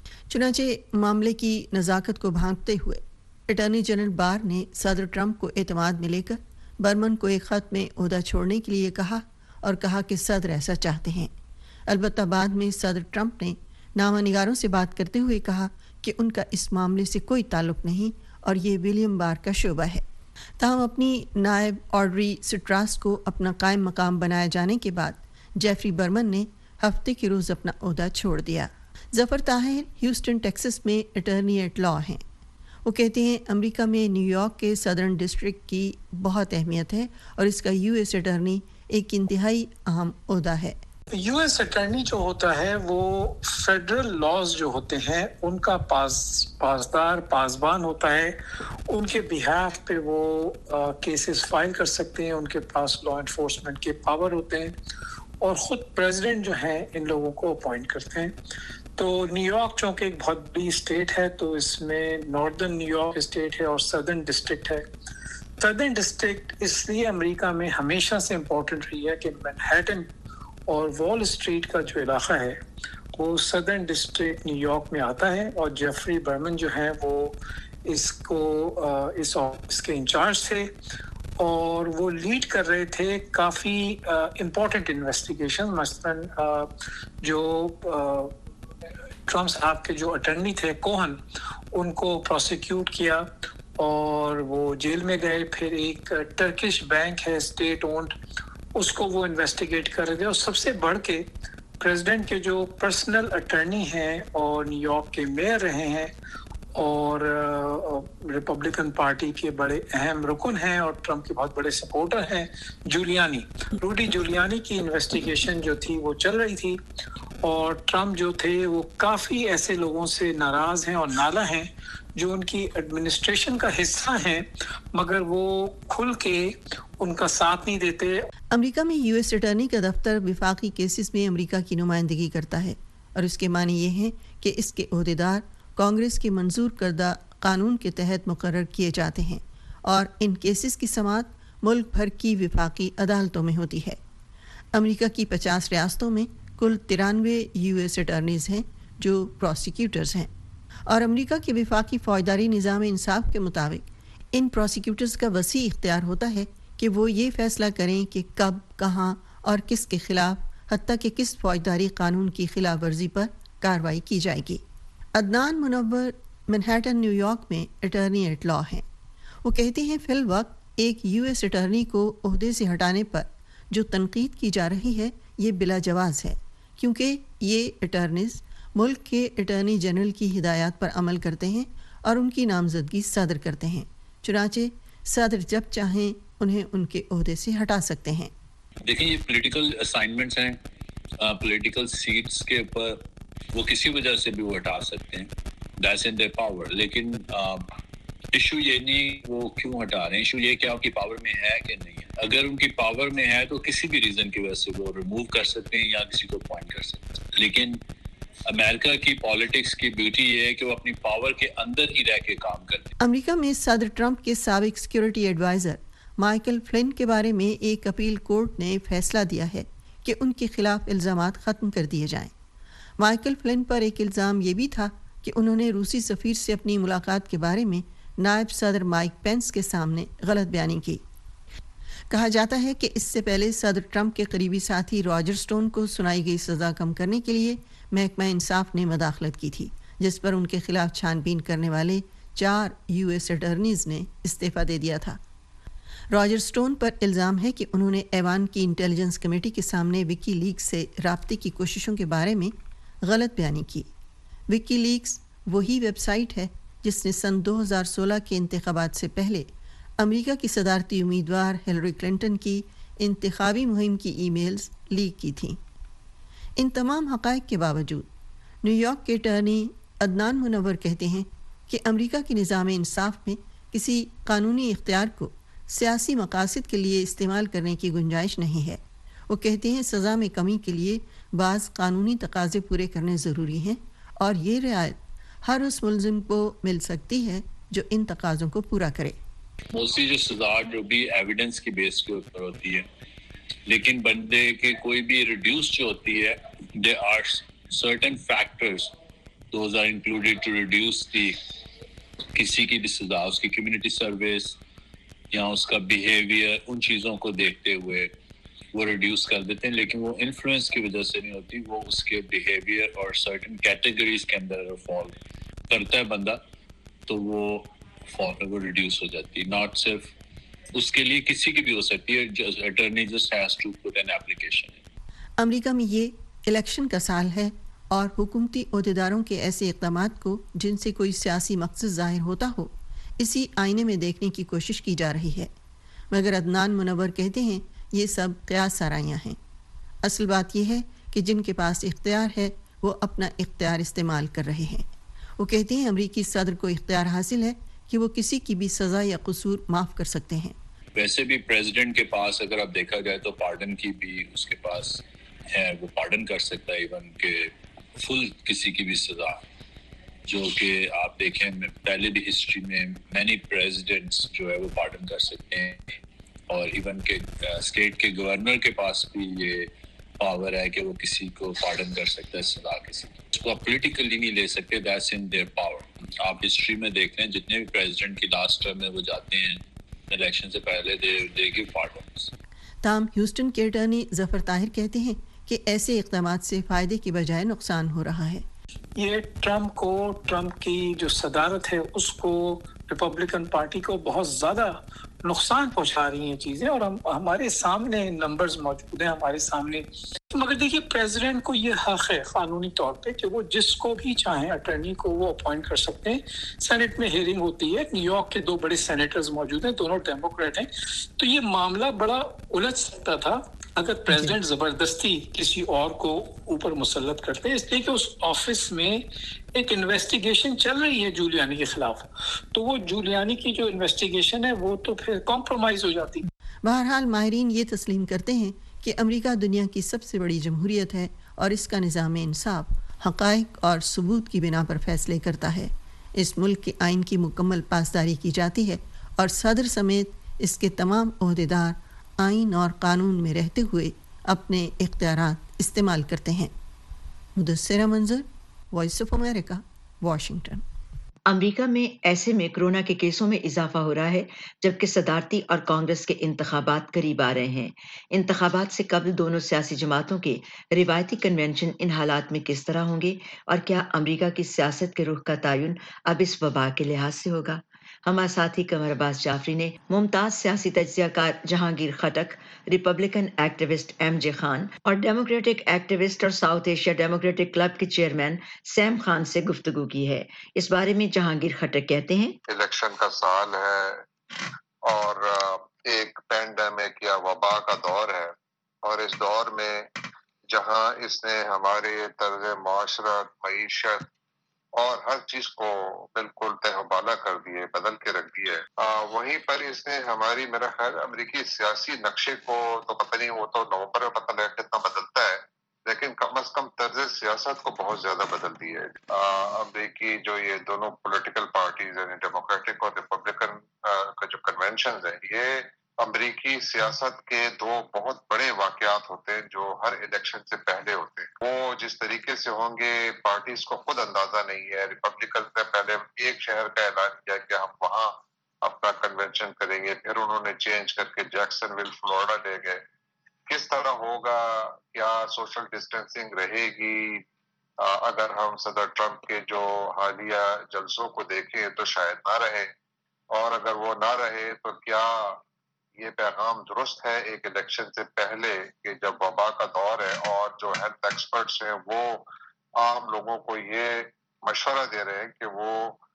चुनाचे मामले की नज़ाकत को भांपते हुए अटॉर्नी जनरल बार ने सदर ट्रंप को एतमाद में लेकर बर्मन को एक ख़त में ओहदा छोड़ने के लिए कहा और कहा कि सदर ऐसा चाहते हैं। अलबत्ता बाद में सदर ट्रंप ने नामानिगारों से बात करते हुए कहा कि उनका इस मामले से कोई ताल्लुक नहीं और ये विलियम बार का शोबा है। ताहम अपनी नायब ऑड्री सिट्रास को अपना कायम मकाम बनाए जाने के बाद जेफरी बर्मन ने हफ्ते के रोज़ अपना ओहदा छोड़ दिया। जफर ताहिर ह्यूस्टन टेक्सास में अटॉर्नी एट लॉ हैं। वो कहते हैं अमेरिका में न्यूयॉर्क के सदर्न डिस्ट्रिक्ट की बहुत अहमियत है और इसका यूएस अटॉर्नी एक इंतहाई अहम ओहदा है। यूएस अटॉर्नी जो होता है वो फेडरल लॉज जो होते हैं उनका पास पासदार पासबान होता है। उनके बिहाफ पे वो केसेस फाइल कर सकते हैं, उनके पास लॉ एनफोर्समेंट के पावर होते हैं और ख़ुद प्रेसिडेंट जो है इन लोगों को अपॉइंट करते हैं। तो न्यूयॉर्क चूँकि एक बहुत बड़ी स्टेट है तो इसमें नॉर्दर्न न्यूयॉर्क स्टेट है और सदर्न डिस्ट्रिक्ट है। सदर्न डिस्ट्रिक्ट इसलिए अमेरिका में हमेशा से इम्पोर्टेंट रही है कि मैनहट्टन और वॉल स्ट्रीट का जो इलाका है वो सदर्न डिस्ट्रिक्ट न्यूयॉर्क में आता है और जेफरी बर्मन जो है वो इसको इस ऑफिस के इंचार्ज थे और वो लीड कर रहे थे काफ़ी इम्पोर्टेंट इन्वेस्टिगेशन। मसलन जो ट्रम्प साहब के जो अटर्नी थे कोहन उनको प्रोसिक्यूट किया और वो जेल में गए। फिर एक टर्किश बैंक है स्टेट ओन्ड, उसको वो इन्वेस्टिगेट कर रहे थे और सबसे बढ़ के प्रेसिडेंट के जो पर्सनल अटर्नी हैं और न्यूयॉर्क के मेयर रहे हैं और रिपब्लिकन पार्टी के बड़े अहम रुकन हैं और ट्रंप के बहुत बड़े सपोर्टर हैं, जूलियानी रूडी जूलियानी की इन्वेस्टिगेशन जो थी वो चल रही थी और ट्रंप जो थे वो काफ़ी ऐसे लोगों से नाराज़ हैं और नाला हैं जो उनकी एडमिनिस्ट्रेशन का हिस्सा हैं मगर वो खुल के उनका साथ नहीं देते। अमेरिका में यूएस अटॉर्नी का दफ्तर विफाकी केसेस में अमेरिका की नुमाइंदगी करता है और इसके मानी ये हैं कि इसके ओहदेदार कांग्रेस के मंजूर करदा कानून के तहत मुकर्रर किए जाते हैं और इन केसेस की समाअत मुल्क भर की विफाकी अदालतों में होती है। अमेरिका की पचास रियासतों में कुल तिरानवे यूएस अटॉर्नीज़ हैं जो प्रोसिक्यूटर्स हैं और अमेरिका के विफाकी फौजदारी निज़ाम इंसाफ के मुताबिक इन प्रोसिक्यूटर्स का वसी इख्तियार होता है कि वो ये फैसला करें कि कब, कहाँ और किसके खिलाफ, हत्ता कि किस फौजदारी कानून की खिलाफ वर्जी पर कार्रवाई की जाएगी। अदनान मुनव्वर मैनहट्टन न्यूयॉर्क में अटॉर्नी एट लॉ हैं। वो कहते हैं फिल वक्त एक यूएस अटॉर्नी को ओहदे से हटाने पर जो तनकीद की जा रही है ये बिला जवाज़ है क्योंकि ये अटॉर्नीज़ मुल्क के अटॉर्नी जनरल की हिदायत पर अमल करते हैं और उनकी नामजदगी सदर करते हैं। चुनाचे सदर जब चाहें उन्हें उनके ओहदे से हटा सकते हैं। देखिए ये पॉलिटिकल असाइनमेंट्स हैं, पॉलिटिकल सीट्स के ऊपर वो किसी वजह से भी वो हटा सकते हैं, दैट्स इन देयर पावर। लेकिन इशू ये नहीं वो क्यों हटा रहे हैं, इशू ये क्या उनकी पावर में है कि नहीं है। अगर उनकी पावर में है तो किसी भी रीजन की वजह से वो रिमूव कर सकते हैं या किसी को अपॉइंट कर सकते हैं। लेकिन अमेरिका की पॉलिटिक्स की ब्यूटी ये है कि वो अपनी पावर के अंदर ही रह के काम करते हैं। अमेरिका में सदर ट्रंप के साबिक सिक्योरिटी एडवाइजर माइकल फ्लिन के बारे में एक अपील कोर्ट ने फैसला दिया है कि उनके खिलाफ इल्ज़ामात ख़त्म कर दिए जाएं। माइकल फ्लिन पर एक इल्ज़ाम ये भी था कि उन्होंने रूसी सफ़ीर से अपनी मुलाकात के बारे में नायब सदर माइक पेंस के सामने गलत बयानी की। कहा जाता है कि इससे पहले सदर ट्रंप के करीबी साथी रॉजर स्टोन को सुनाई गई सज़ा कम करने के लिए महकमा इंसाफ ने मदाखलत की थी, जिस पर उनके खिलाफ छानबीन करने वाले चार यूएस अटॉर्नीज़ ने इस्तीफ़ा दे दिया था। रॉजर स्टोन पर इल्ज़ाम है कि उन्होंने ऐवान की इंटेलिजेंस कमेटी के सामने विकी लीक्स से राब्ते की कोशिशों के बारे में गलत बयानी की। विकी लीक्स वही वेबसाइट है जिसने सन दो हज़ार सोलह के इंतखाबात से पहले अमेरिका की सदारती उम्मीदवार हिलरी क्लिंटन की इंतखाबी मुहिम की ईमेल्स लीक की थीं। इन तमाम हक़ाइक़ के बावजूद न्यूयॉर्क के अटॉर्नी अदनान मुनव्वर कहते हैं कि अमेरिका के निज़ाम इंसाफ में किसी कानूनी इख्तियार को सियासी मकासद के लिए इस्तेमाल करने की गुंजाइश नहीं है। वो कहते हैं सज़ा में कमी के लिए बाज़ कानूनी तकाज़े पूरे करने ज़रूरी हैं और ये रियायत हर उस मुलजिम को मिल सकती है जो इन तकाज़ों को पूरा करे। मोस्टली जो सज़ा जो भी एविडेंस की बेस के ऊपर होती है, लेकिन बंदे के कोई भी रिड्यूस जो होती है, there are certain factors those are included to reduce the کسی کی بھی سزا، اس کی کمیونٹی سروس یا اس کا بیہیویئر، ان چیزوں کو دیکھتے ہوئے وہ ریڈیوس کر دیتے ہیں، لیکن وہ انفلوئنس کی وجہ سے نہیں ہوتی، وہ اس کے بیہیویئر اور سرٹن کیٹیگریز کے اندر اگر فال کرتا ہے بندہ تو وہ وہ ریڈیوس ہو جاتی ہے. ناٹ صرف اس کے لیے کسی کی بھی ہو سکتی ہے، attorney just has to put an application. امریکہ میں یہ الیکشن کا سال ہے اور حکومتی عہدیداروں کے ایسے اقدامات کو جن سے کوئی سیاسی مقصد ظاہر ہوتا ہو اسی آئینے میں دیکھنے کی کوشش کی جا رہی ہے، مگر عدنان منور کہتے ہیں یہ سب قیاس سرائیاں ہیں. اصل بات یہ ہے کہ جن کے پاس اختیار ہے وہ اپنا اختیار استعمال کر رہے ہیں. وہ کہتے ہیں امریکی صدر کو اختیار حاصل ہے کہ وہ کسی کی بھی سزا یا قصور معاف کر سکتے ہیں. ویسے بھی پریزیڈنٹ کے پاس اگر آپ دیکھا جائے تو پارڈن کی بھی اس کے پاس ہے، وہ پارڈن کر سکتا ہے ایون کہ فل کسی کی بھی سزا، جو کہ آپ دیکھیں پہلے بھی ہسٹری میں مینی پریزیڈنٹس جو ہے وہ پارڈن کر سکتے ہیں، اور ایون کہ اسٹیٹ کے گورنر کے پاس بھی یہ پاور ہے کہ وہ کسی کو پارڈن کر سکتا ہے سزا کسی کی. اس کو آپ پولیٹیکلی نہیں لے سکتے، دیٹس ان دیئر پاور. آپ ہسٹری میں دیکھ لیں جتنے بھی پریزیڈنٹ کی لاسٹ ٹرم میں وہ جاتے ہیں الیکشن سے پہلے دے دے گیو پارڈنس. تاہم ہیوسٹن کے اٹارنی ظفر طاہر کہتے ہیں کہ ایسے اقدامات سے فائدے کی بجائے نقصان ہو رہا ہے. یہ ٹرمپ کو، ٹرمپ کی جو صدارت ہے اس کو، ریپبلکن پارٹی کو بہت زیادہ نقصان پہنچا رہی ہیں چیزیں، اور ہم ہمارے سامنے نمبرز موجود ہیں ہمارے سامنے. مگر دیکھیے پریزیڈنٹ کو یہ حق ہے قانونی طور پہ کہ وہ جس کو بھی چاہیں اٹرنی کو وہ اپوائنٹ کر سکتے ہیں. سینٹ میں ہیئرنگ ہوتی ہے، نیو یارک کے دو بڑے سینیٹرز موجود ہیں، دونوں ڈیموکریٹ ہیں. تو یہ معاملہ بڑا الجھ سکتا تھا اگر پریزیڈنٹ زبردستی کسی اور کو اوپر مسلط کرتے، اس لیے کہ اس آفس میں ایک انویسٹیگیشن چل رہی ہے جولیانی کے خلاف، تو وہ جولیانی کی جو انویسٹیگیشن ہے وہ تو پھر کمپرومائز ہو جاتی. بہرحال ماہرین یہ تسلیم کرتے ہیں کہ امریکہ دنیا کی سب سے بڑی جمہوریت ہے اور اس کا نظام انصاف حقائق اور ثبوت کی بنا پر فیصلے کرتا ہے. اس ملک کے آئین کی مکمل پاسداری کی جاتی ہے اور صدر سمیت اس کے تمام عہدیدار آئین اور قانون میں رہتے ہوئے اپنے اختیارات استعمال کرتے ہیں. Mudassira Manzar, Voice of America, Washington. امریکہ میں ایسے میں کرونا کے کیسوں میں اضافہ ہو رہا ہے جبکہ صدارتی اور کانگریس کے انتخابات قریب آ رہے ہیں. انتخابات سے قبل دونوں سیاسی جماعتوں کے روایتی کنونشن ان حالات میں کس طرح ہوں گے اور کیا امریکہ کی سیاست کے رخ کا تعین اب اس وبا کے لحاظ سے ہوگا؟ ہمارے ساتھی قمر عباس جعفری نے ممتاز سیاسی تجزیہ کار Jahangir Khattak, Republican activist M J Khan اور ڈیموکریٹک ایکٹیوسٹ اور ساؤتھ ایشیا ڈیموکریٹک کلب کے چیئرمین سیم خان سے گفتگو کی ہے. اس بارے میں جہانگیر خٹک کہتے ہیں، الیکشن کا سال ہے اور ایک پینڈیمک یا وبا کا دور ہے، اور اس دور میں جہاں اس نے ہمارے طرز معاشرت، معیشت اور ہر چیز کو بالکل تہ و بالا کر دیے، بدل کے رکھ دیے، وہیں پر اس نے ہماری میرا خیال امریکی سیاسی نقشے کو تو پتہ نہیں، وہ تو نومبر میں پتہ لگا کتنا بدلتا ہے، لیکن کم از کم طرز سیاست کو بہت زیادہ بدل دی ہے. امریکی جو یہ دونوں پولیٹیکل پارٹیز یعنی ڈیموکریٹک اور ریپبلکن کا جو کنونشنز ہیں، یہ امریکی سیاست کے دو بہت بڑے واقعات ہوتے ہیں جو ہر الیکشن سے پہلے ہوتے ہیں. وہ جس طریقے سے ہوں گے پارٹیز کو خود اندازہ نہیں ہے. ریپبلکن نے پہلے ایک شہر کا اعلان کیا کہ ہم وہاں اپنا کنونشن کریں گے، پھر انہوں نے چینج کر کے جیکسن ویل فلوریڈا لے گئے. کس طرح ہوگا، کیا سوشل ڈسٹینسنگ رہے گی؟ اگر ہم صدر ٹرمپ کے جو حالیہ جلسوں کو دیکھیں تو شاید نہ رہے، اور اگر وہ نہ رہے تو کیا یہ پیغام درست ہے ایک الیکشن سے پہلے کہ جب وبا کا دور ہے اور جو ہیلتھ ایکسپرٹس ہیں وہ عام لوگوں کو یہ مشورہ دے رہے ہیں کہ وہ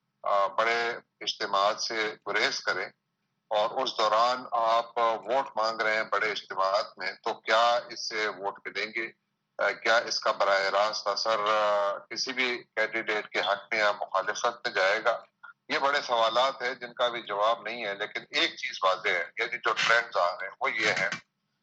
بڑے اجتماعات سے گریز کریں، اور اس دوران آپ ووٹ مانگ رہے ہیں بڑے اجتماعات میں، تو کیا اس سے ووٹ ملیں گے؟ کیا اس کا براہ راست اثر کسی بھی کینڈیڈیٹ کے حق میں یا مخالفت میں جائے گا؟ یہ بڑے سوالات ہیں جن کا بھی جواب نہیں ہے. لیکن ایک چیز واضح ہے، یعنی جو ٹرینڈز آ رہے ہیں وہ یہ ہے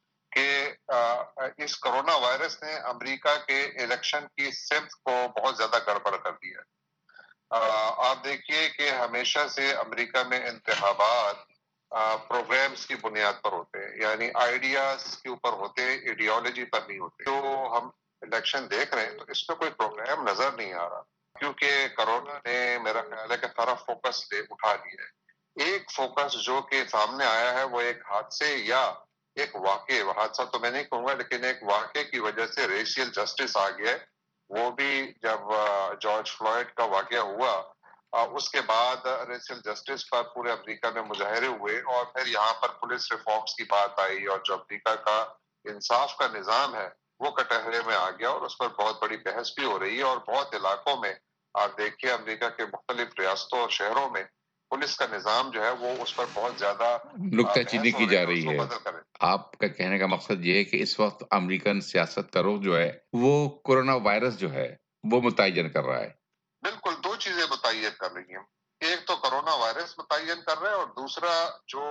کہ اس کرونا وائرس نے امریکہ کے الیکشن کی سمت کو بہت زیادہ گڑبڑ کر دیا ہے. آپ دیکھیے کہ ہمیشہ سے امریکہ میں انتخابات پروگرامز کی بنیاد پر ہوتے ہیں، یعنی آئیڈیاز کے اوپر ہوتے ہیں، ایڈیالوجی پر نہیں ہوتے. تو ہم الیکشن دیکھ رہے ہیں تو اس میں کوئی پروگرام نظر نہیں آ رہا. کیونکہ کرونا نے میرا خیال ہے کہ سارا فوکس لے اٹھا لیا ہے. ایک فوکس جو کہ سامنے آیا ہے وہ ایک حادثے یا ایک واقعے، حادثہ تو میں نہیں کہوں گا لیکن ایک واقعے کی وجہ سے ریشیل جسٹس آ گیا ہے. وہ بھی جب جارج فلوئڈ کا واقعہ ہوا اس کے بعد ریشیل جسٹس پر پورے امریکہ میں مظاہرے ہوئے اور پھر یہاں پر پولیس ریفارمز کی بات آئی اور جو امریکہ کا انصاف کا نظام ہے وہ کٹہرے میں آ گیا اور اس پر بہت بڑی بحث بھی ہو رہی ہے. اور بہت علاقوں میں آپ دیکھیے امریکہ کے مختلف ریاستوں اور شہروں میں پولیس کا نظام جو ہے وہ اس پر بہت زیادہ نکتہ چینی کی جا رہی ہے. آپ کا کہنے کا مقصد یہ ہے کہ اس وقت امریکن سیاست کا رخ جو ہے وہ کورونا وائرس جو ہے وہ متعین کر رہا ہے. بالکل دو چیزیں متعین کر رہی ہیں. ایک تو کرونا وائرس متعین کر رہے ہیں اور دوسرا جو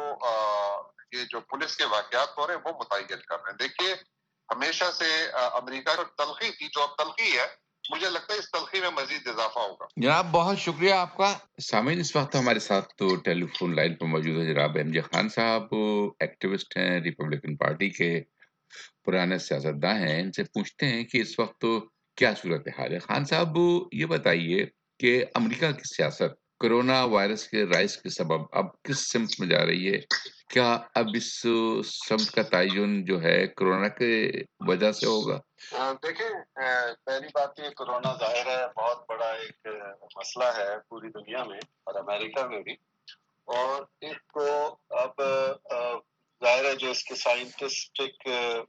یہ جو پولیس کے واقعات ہو رہے ہیں وہ متعین کر رہے ہیں. دیکھیے ہمیشہ سے امریکہ کی تلخی تھی جو اب تلخی ہے، مجھے لگتا ہے اس تلخی میں مزید اضافہ ہوگا. جناب بہت شکریہ آپ کا. سامعین اس وقت ہمارے ساتھ تو ٹیلی فون لائن پر موجود ہے جناب ایم جے خان صاحب، ایکٹیوسٹ ہیں ریپبلکن پارٹی کے، پرانے سیاستداں ہیں. ان سے پوچھتے ہیں کہ اس وقت کیا صورتحال ہے. خان صاحب یہ بتائیے کہ امریکہ کی سیاست کرونا وائرس کے رائز کے سبب اب کس سمت میں جا رہی ہے؟ کیا اب اس سمت کا تعین جو ہے کرونا کے وجہ سے ہوگا؟ دیکھیں پہلی بات یہ کرونا ظاہر ہے بہت بڑا ایک مسئلہ ہے پوری دنیا میں اور امریکہ میں بھی، اور اس کو اب ظاہر ہے جو اس کے سائنٹسٹک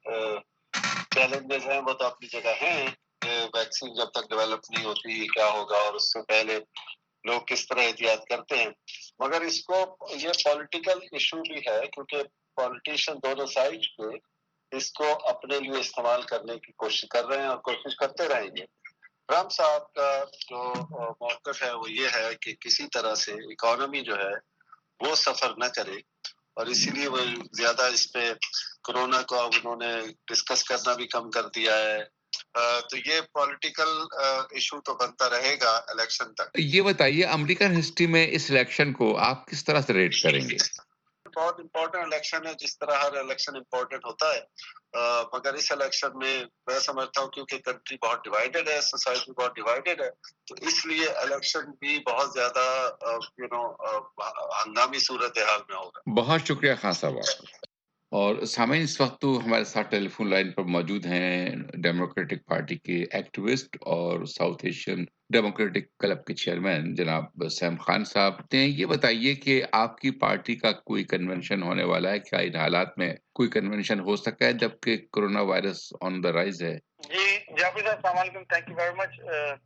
چیلنجز ہیں وہ تو اپنی جگہ ہیں. ویکسین جب تک ڈیولپ نہیں ہوتی کیا ہوگا اور اس سے پہلے لوگ کس طرح احتیاط کرتے ہیں، مگر اس کو یہ پولیٹیکل ایشو بھی ہے کیونکہ پولیٹیشین دونوں سائڈ پہ اس کو اپنے لیے استعمال کرنے کی کوشش کر رہے ہیں اور کوشش کرتے رہیں گے. ٹرمپ صاحب کا جو موقف ہے وہ یہ ہے کہ کسی طرح سے اکانومی جو ہے وہ سفر نہ کرے اور اسی لیے وہ زیادہ اس پہ کرونا کو اب انہوں نے ڈسکس کرنا بھی کم کر دیا ہے. تو یہ پولیٹیکل ایشو تو بنتا رہے گا الیکشن تک. یہ بتائیے امریکن ہسٹری میں اس الیکشن کو آپ کس طرح سے ریٹ کریں گے؟ بہت امپورٹنٹ الیکشن ہے جس طرح ہر الیکشن امپورٹنٹ ہوتا ہے، مگر اس الیکشن میں میں سمجھتا ہوں کیونکہ کنٹری بہت ڈیوائیڈڈ ہے، سوسائٹی بہت ڈیوائیڈڈ ہے، تو اس لیے الیکشن بھی بہت زیادہ یو نو ہنگامی صورتحال میں ہوگا. بہت شکریہ خان صاحب. اور سامعین اس وقت تو ہمارے ساتھ ٹیلی فون لائن پر موجود ہیں ڈیموکریٹک پارٹی کے ایکٹیوسٹ اور ساؤتھ ایشین ڈیموکریٹک کلب کے چیئرمین جناب سیم خان صاحب. یہ بتائیے کہ آپ کی پارٹی کا کوئی کنونشن ہونے والا ہے کیا؟ ان حالات میں کوئی کنونشن ہو سکتا ہے جبکہ corona virus on the rise ہے؟ جی جاوید صاحب السلام علیکم، تھینک یو ویری مچ.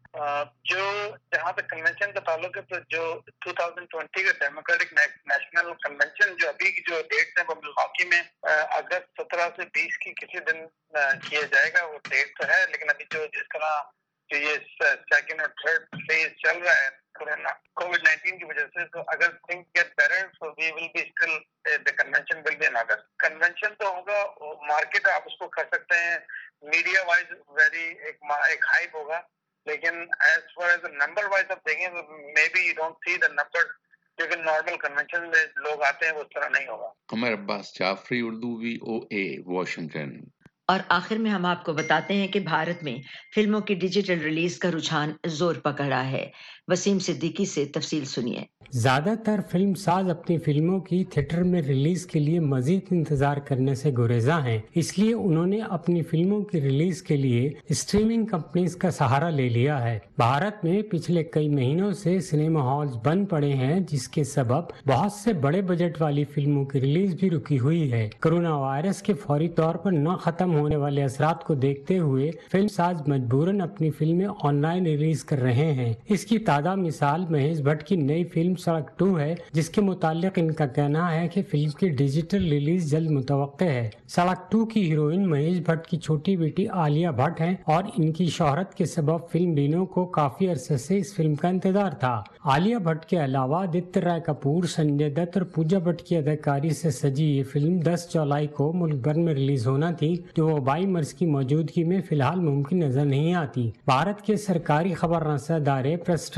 جو جہاں تک کنونشن کا تعلق ہے تو جو دو ہزار بیس کا ڈیموکریٹک نیشنل کنونشن جو ابھی کی جو ڈیٹس ہیں وہ ملواکی میں اگست سترہ سے بیس کی کسی دن کیا جائے گا. وہ ڈیٹ تو ہے لیکن ابھی جو جس طرح جو یہ سیکنڈ اور تھرڈ فیز چل رہا ہے کورونا کووڈ نائنٹین کی وجہ سے، تو اگر things get better so we will be still the convention will be in August. Convention تو ہوگا، مارکیٹ آپ اس کو کر سکتے ہیں میڈیا وائز ویری ایک ایک ہائپ ہوگا، لیکن as far as number wise آپ دیکھیں تو maybe you don't see the number, لیکن نارمل کنونشن میں لوگ آتے ہیں وہ اس طرح نہیں ہوگا. Umar Abbas Jafri, Urdu V O A, Washington. اور آخر میں ہم آپ کو بتاتے ہیں کہ بھارت میں فلموں کی ڈیجیٹل ریلیز کا رجحان زور پکڑ رہا ہے. وسیم صدیقی سے تفصیل سنیے. زیادہ تر فلم ساز اپنی فلموں کی تھیٹر میں ریلیز کے لیے مزید انتظار کرنے سے گریزاں ہیں، اس لیے انہوں نے اپنی فلموں کی ریلیز کے لیے اسٹریمنگ کمپنیز کا سہارا لے لیا ہے. بھارت میں پچھلے کئی مہینوں سے سنیما ہالز بند پڑے ہیں، جس کے سبب بہت سے بڑے بجٹ والی فلموں کی ریلیز بھی رکی ہوئی ہے. کرونا وائرس کے فوری طور پر نہ ختم ہونے والے اثرات کو دیکھتے ہوئے فلم ساز مجبوراً اپنی فلمیں آن لائن ریلیز کر رہے ہیں. اس کی تازہ مثال مہیش بھٹ کی نئی فلم سڑک ٹو ہے، جس کے متعلق ان کا کہنا ہے کہ فلم کی ڈیجیٹل ریلیز جلد متوقع ہے. سڑک ٹو کی ہیروئن مہیش بھٹ کی چھوٹی بیٹی عالیہ بھٹ ہیں اور ان کی شہرت کے سبب فلم بینوں کو کافی عرصے سے اس فلم کا انتظار تھا. عالیہ بھٹ کے علاوہ آدتیہ رائے کپور، سنجے دت اور پوجا بھٹ کی اداکاری سے سجی یہ فلم دس جولائی کو ملک بھر میں ریلیز ہونا تھی، جو وبائی مرض کی موجودگی میں فی الحال ممکن نظر نہیں آتی. بھارت کے سرکاری خبر رساں ادارے Press Trust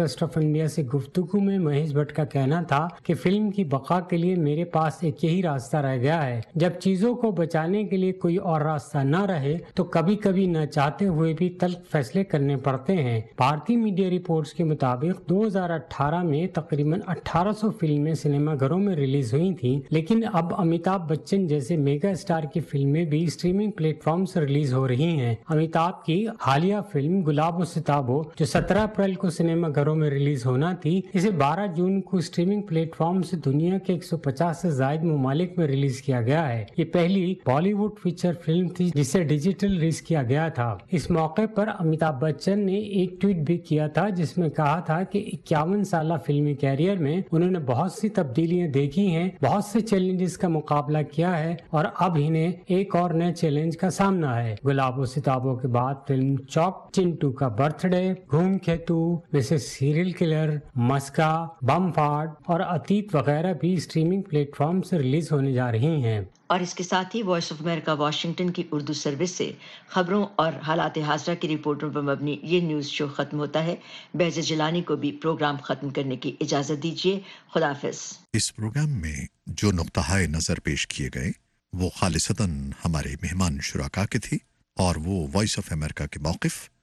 Trust of India से गुफ्तगू में महेश भट्ट का कहना था कि फिल्म की बका के लिए मेरे पास एक यही रास्ता रह गया है। जब चीजों को बचाने के लिए कोई और रास्ता न रहे तो कभी कभी न चाहते हुए भी तल्ख फैसले करने पड़ते हैं। भारतीय मीडिया रिपोर्ट्स के मुताबिक दो हज़ार अठारह में तकरीबन अठारह सौ फिल्में सिनेमाघरों में रिलीज हुई थी, लेकिन अब अमिताभ बच्चन जैसे मेगा स्टार की फिल्में भी स्ट्रीमिंग प्लेटफॉर्म से रिलीज हो रही हैं। अमिताभ की हालिया फिल्म गुलाब और सिताबो जो सत्रह अप्रैल को सिनेमाघरों में रिलीज होना थी, इसे बारह जून को स्ट्रीमिंग प्लेटफॉर्म से दुनिया के एक सौ पचास से ज्यादा ममालिक में रिलीज किया गया है। ये पहली बॉलीवुड फीचर फिल्म थी जिसे डिजिटल रिलीज किया गया था। इस मौके पर अमिताभ बच्चन ने एक ट्वीट भी किया था जिसमें कहा था कि इक्यावन साल फिल्मी कैरियर में उन्होंने बहुत सी तब्दीलियां देखी हैं, बहुत से चैलेंजेस का मुकाबला किया है और अब इन्हें एक और नए चैलेंज का सामना है। गुलाब और सिताबों के बाद फिल्म चौक, Chintu Ka Birthday, Ghoomketu, Mrs Serial Killer, Maska, Bamfaad और अतीत वगैरह भी स्ट्रीमिंग प्लेटफॉर्म से रिलीज होने जा रही हैं। और इसके साथ ही वॉइस ऑफ अमेरिका वाशिंगटन की उर्दू सर्विस से खबरों और हालात हाज़रा की रिपोर्टों पर मबनी ये न्यूज़ शो ख़त्म होता है। बेज़ जिलानी को भी प्रोग्राम ख़त्म करने की इजाज़त दीजिए। खुदा हाफ़िज़। इस प्रोग्राम में जो नुक्ता-ए नज़र पेश किए गए वो खालिसतन हमारे मेहमान शुराका के थे और वो वॉइस ऑफ अमेरिका के मौक़िफ़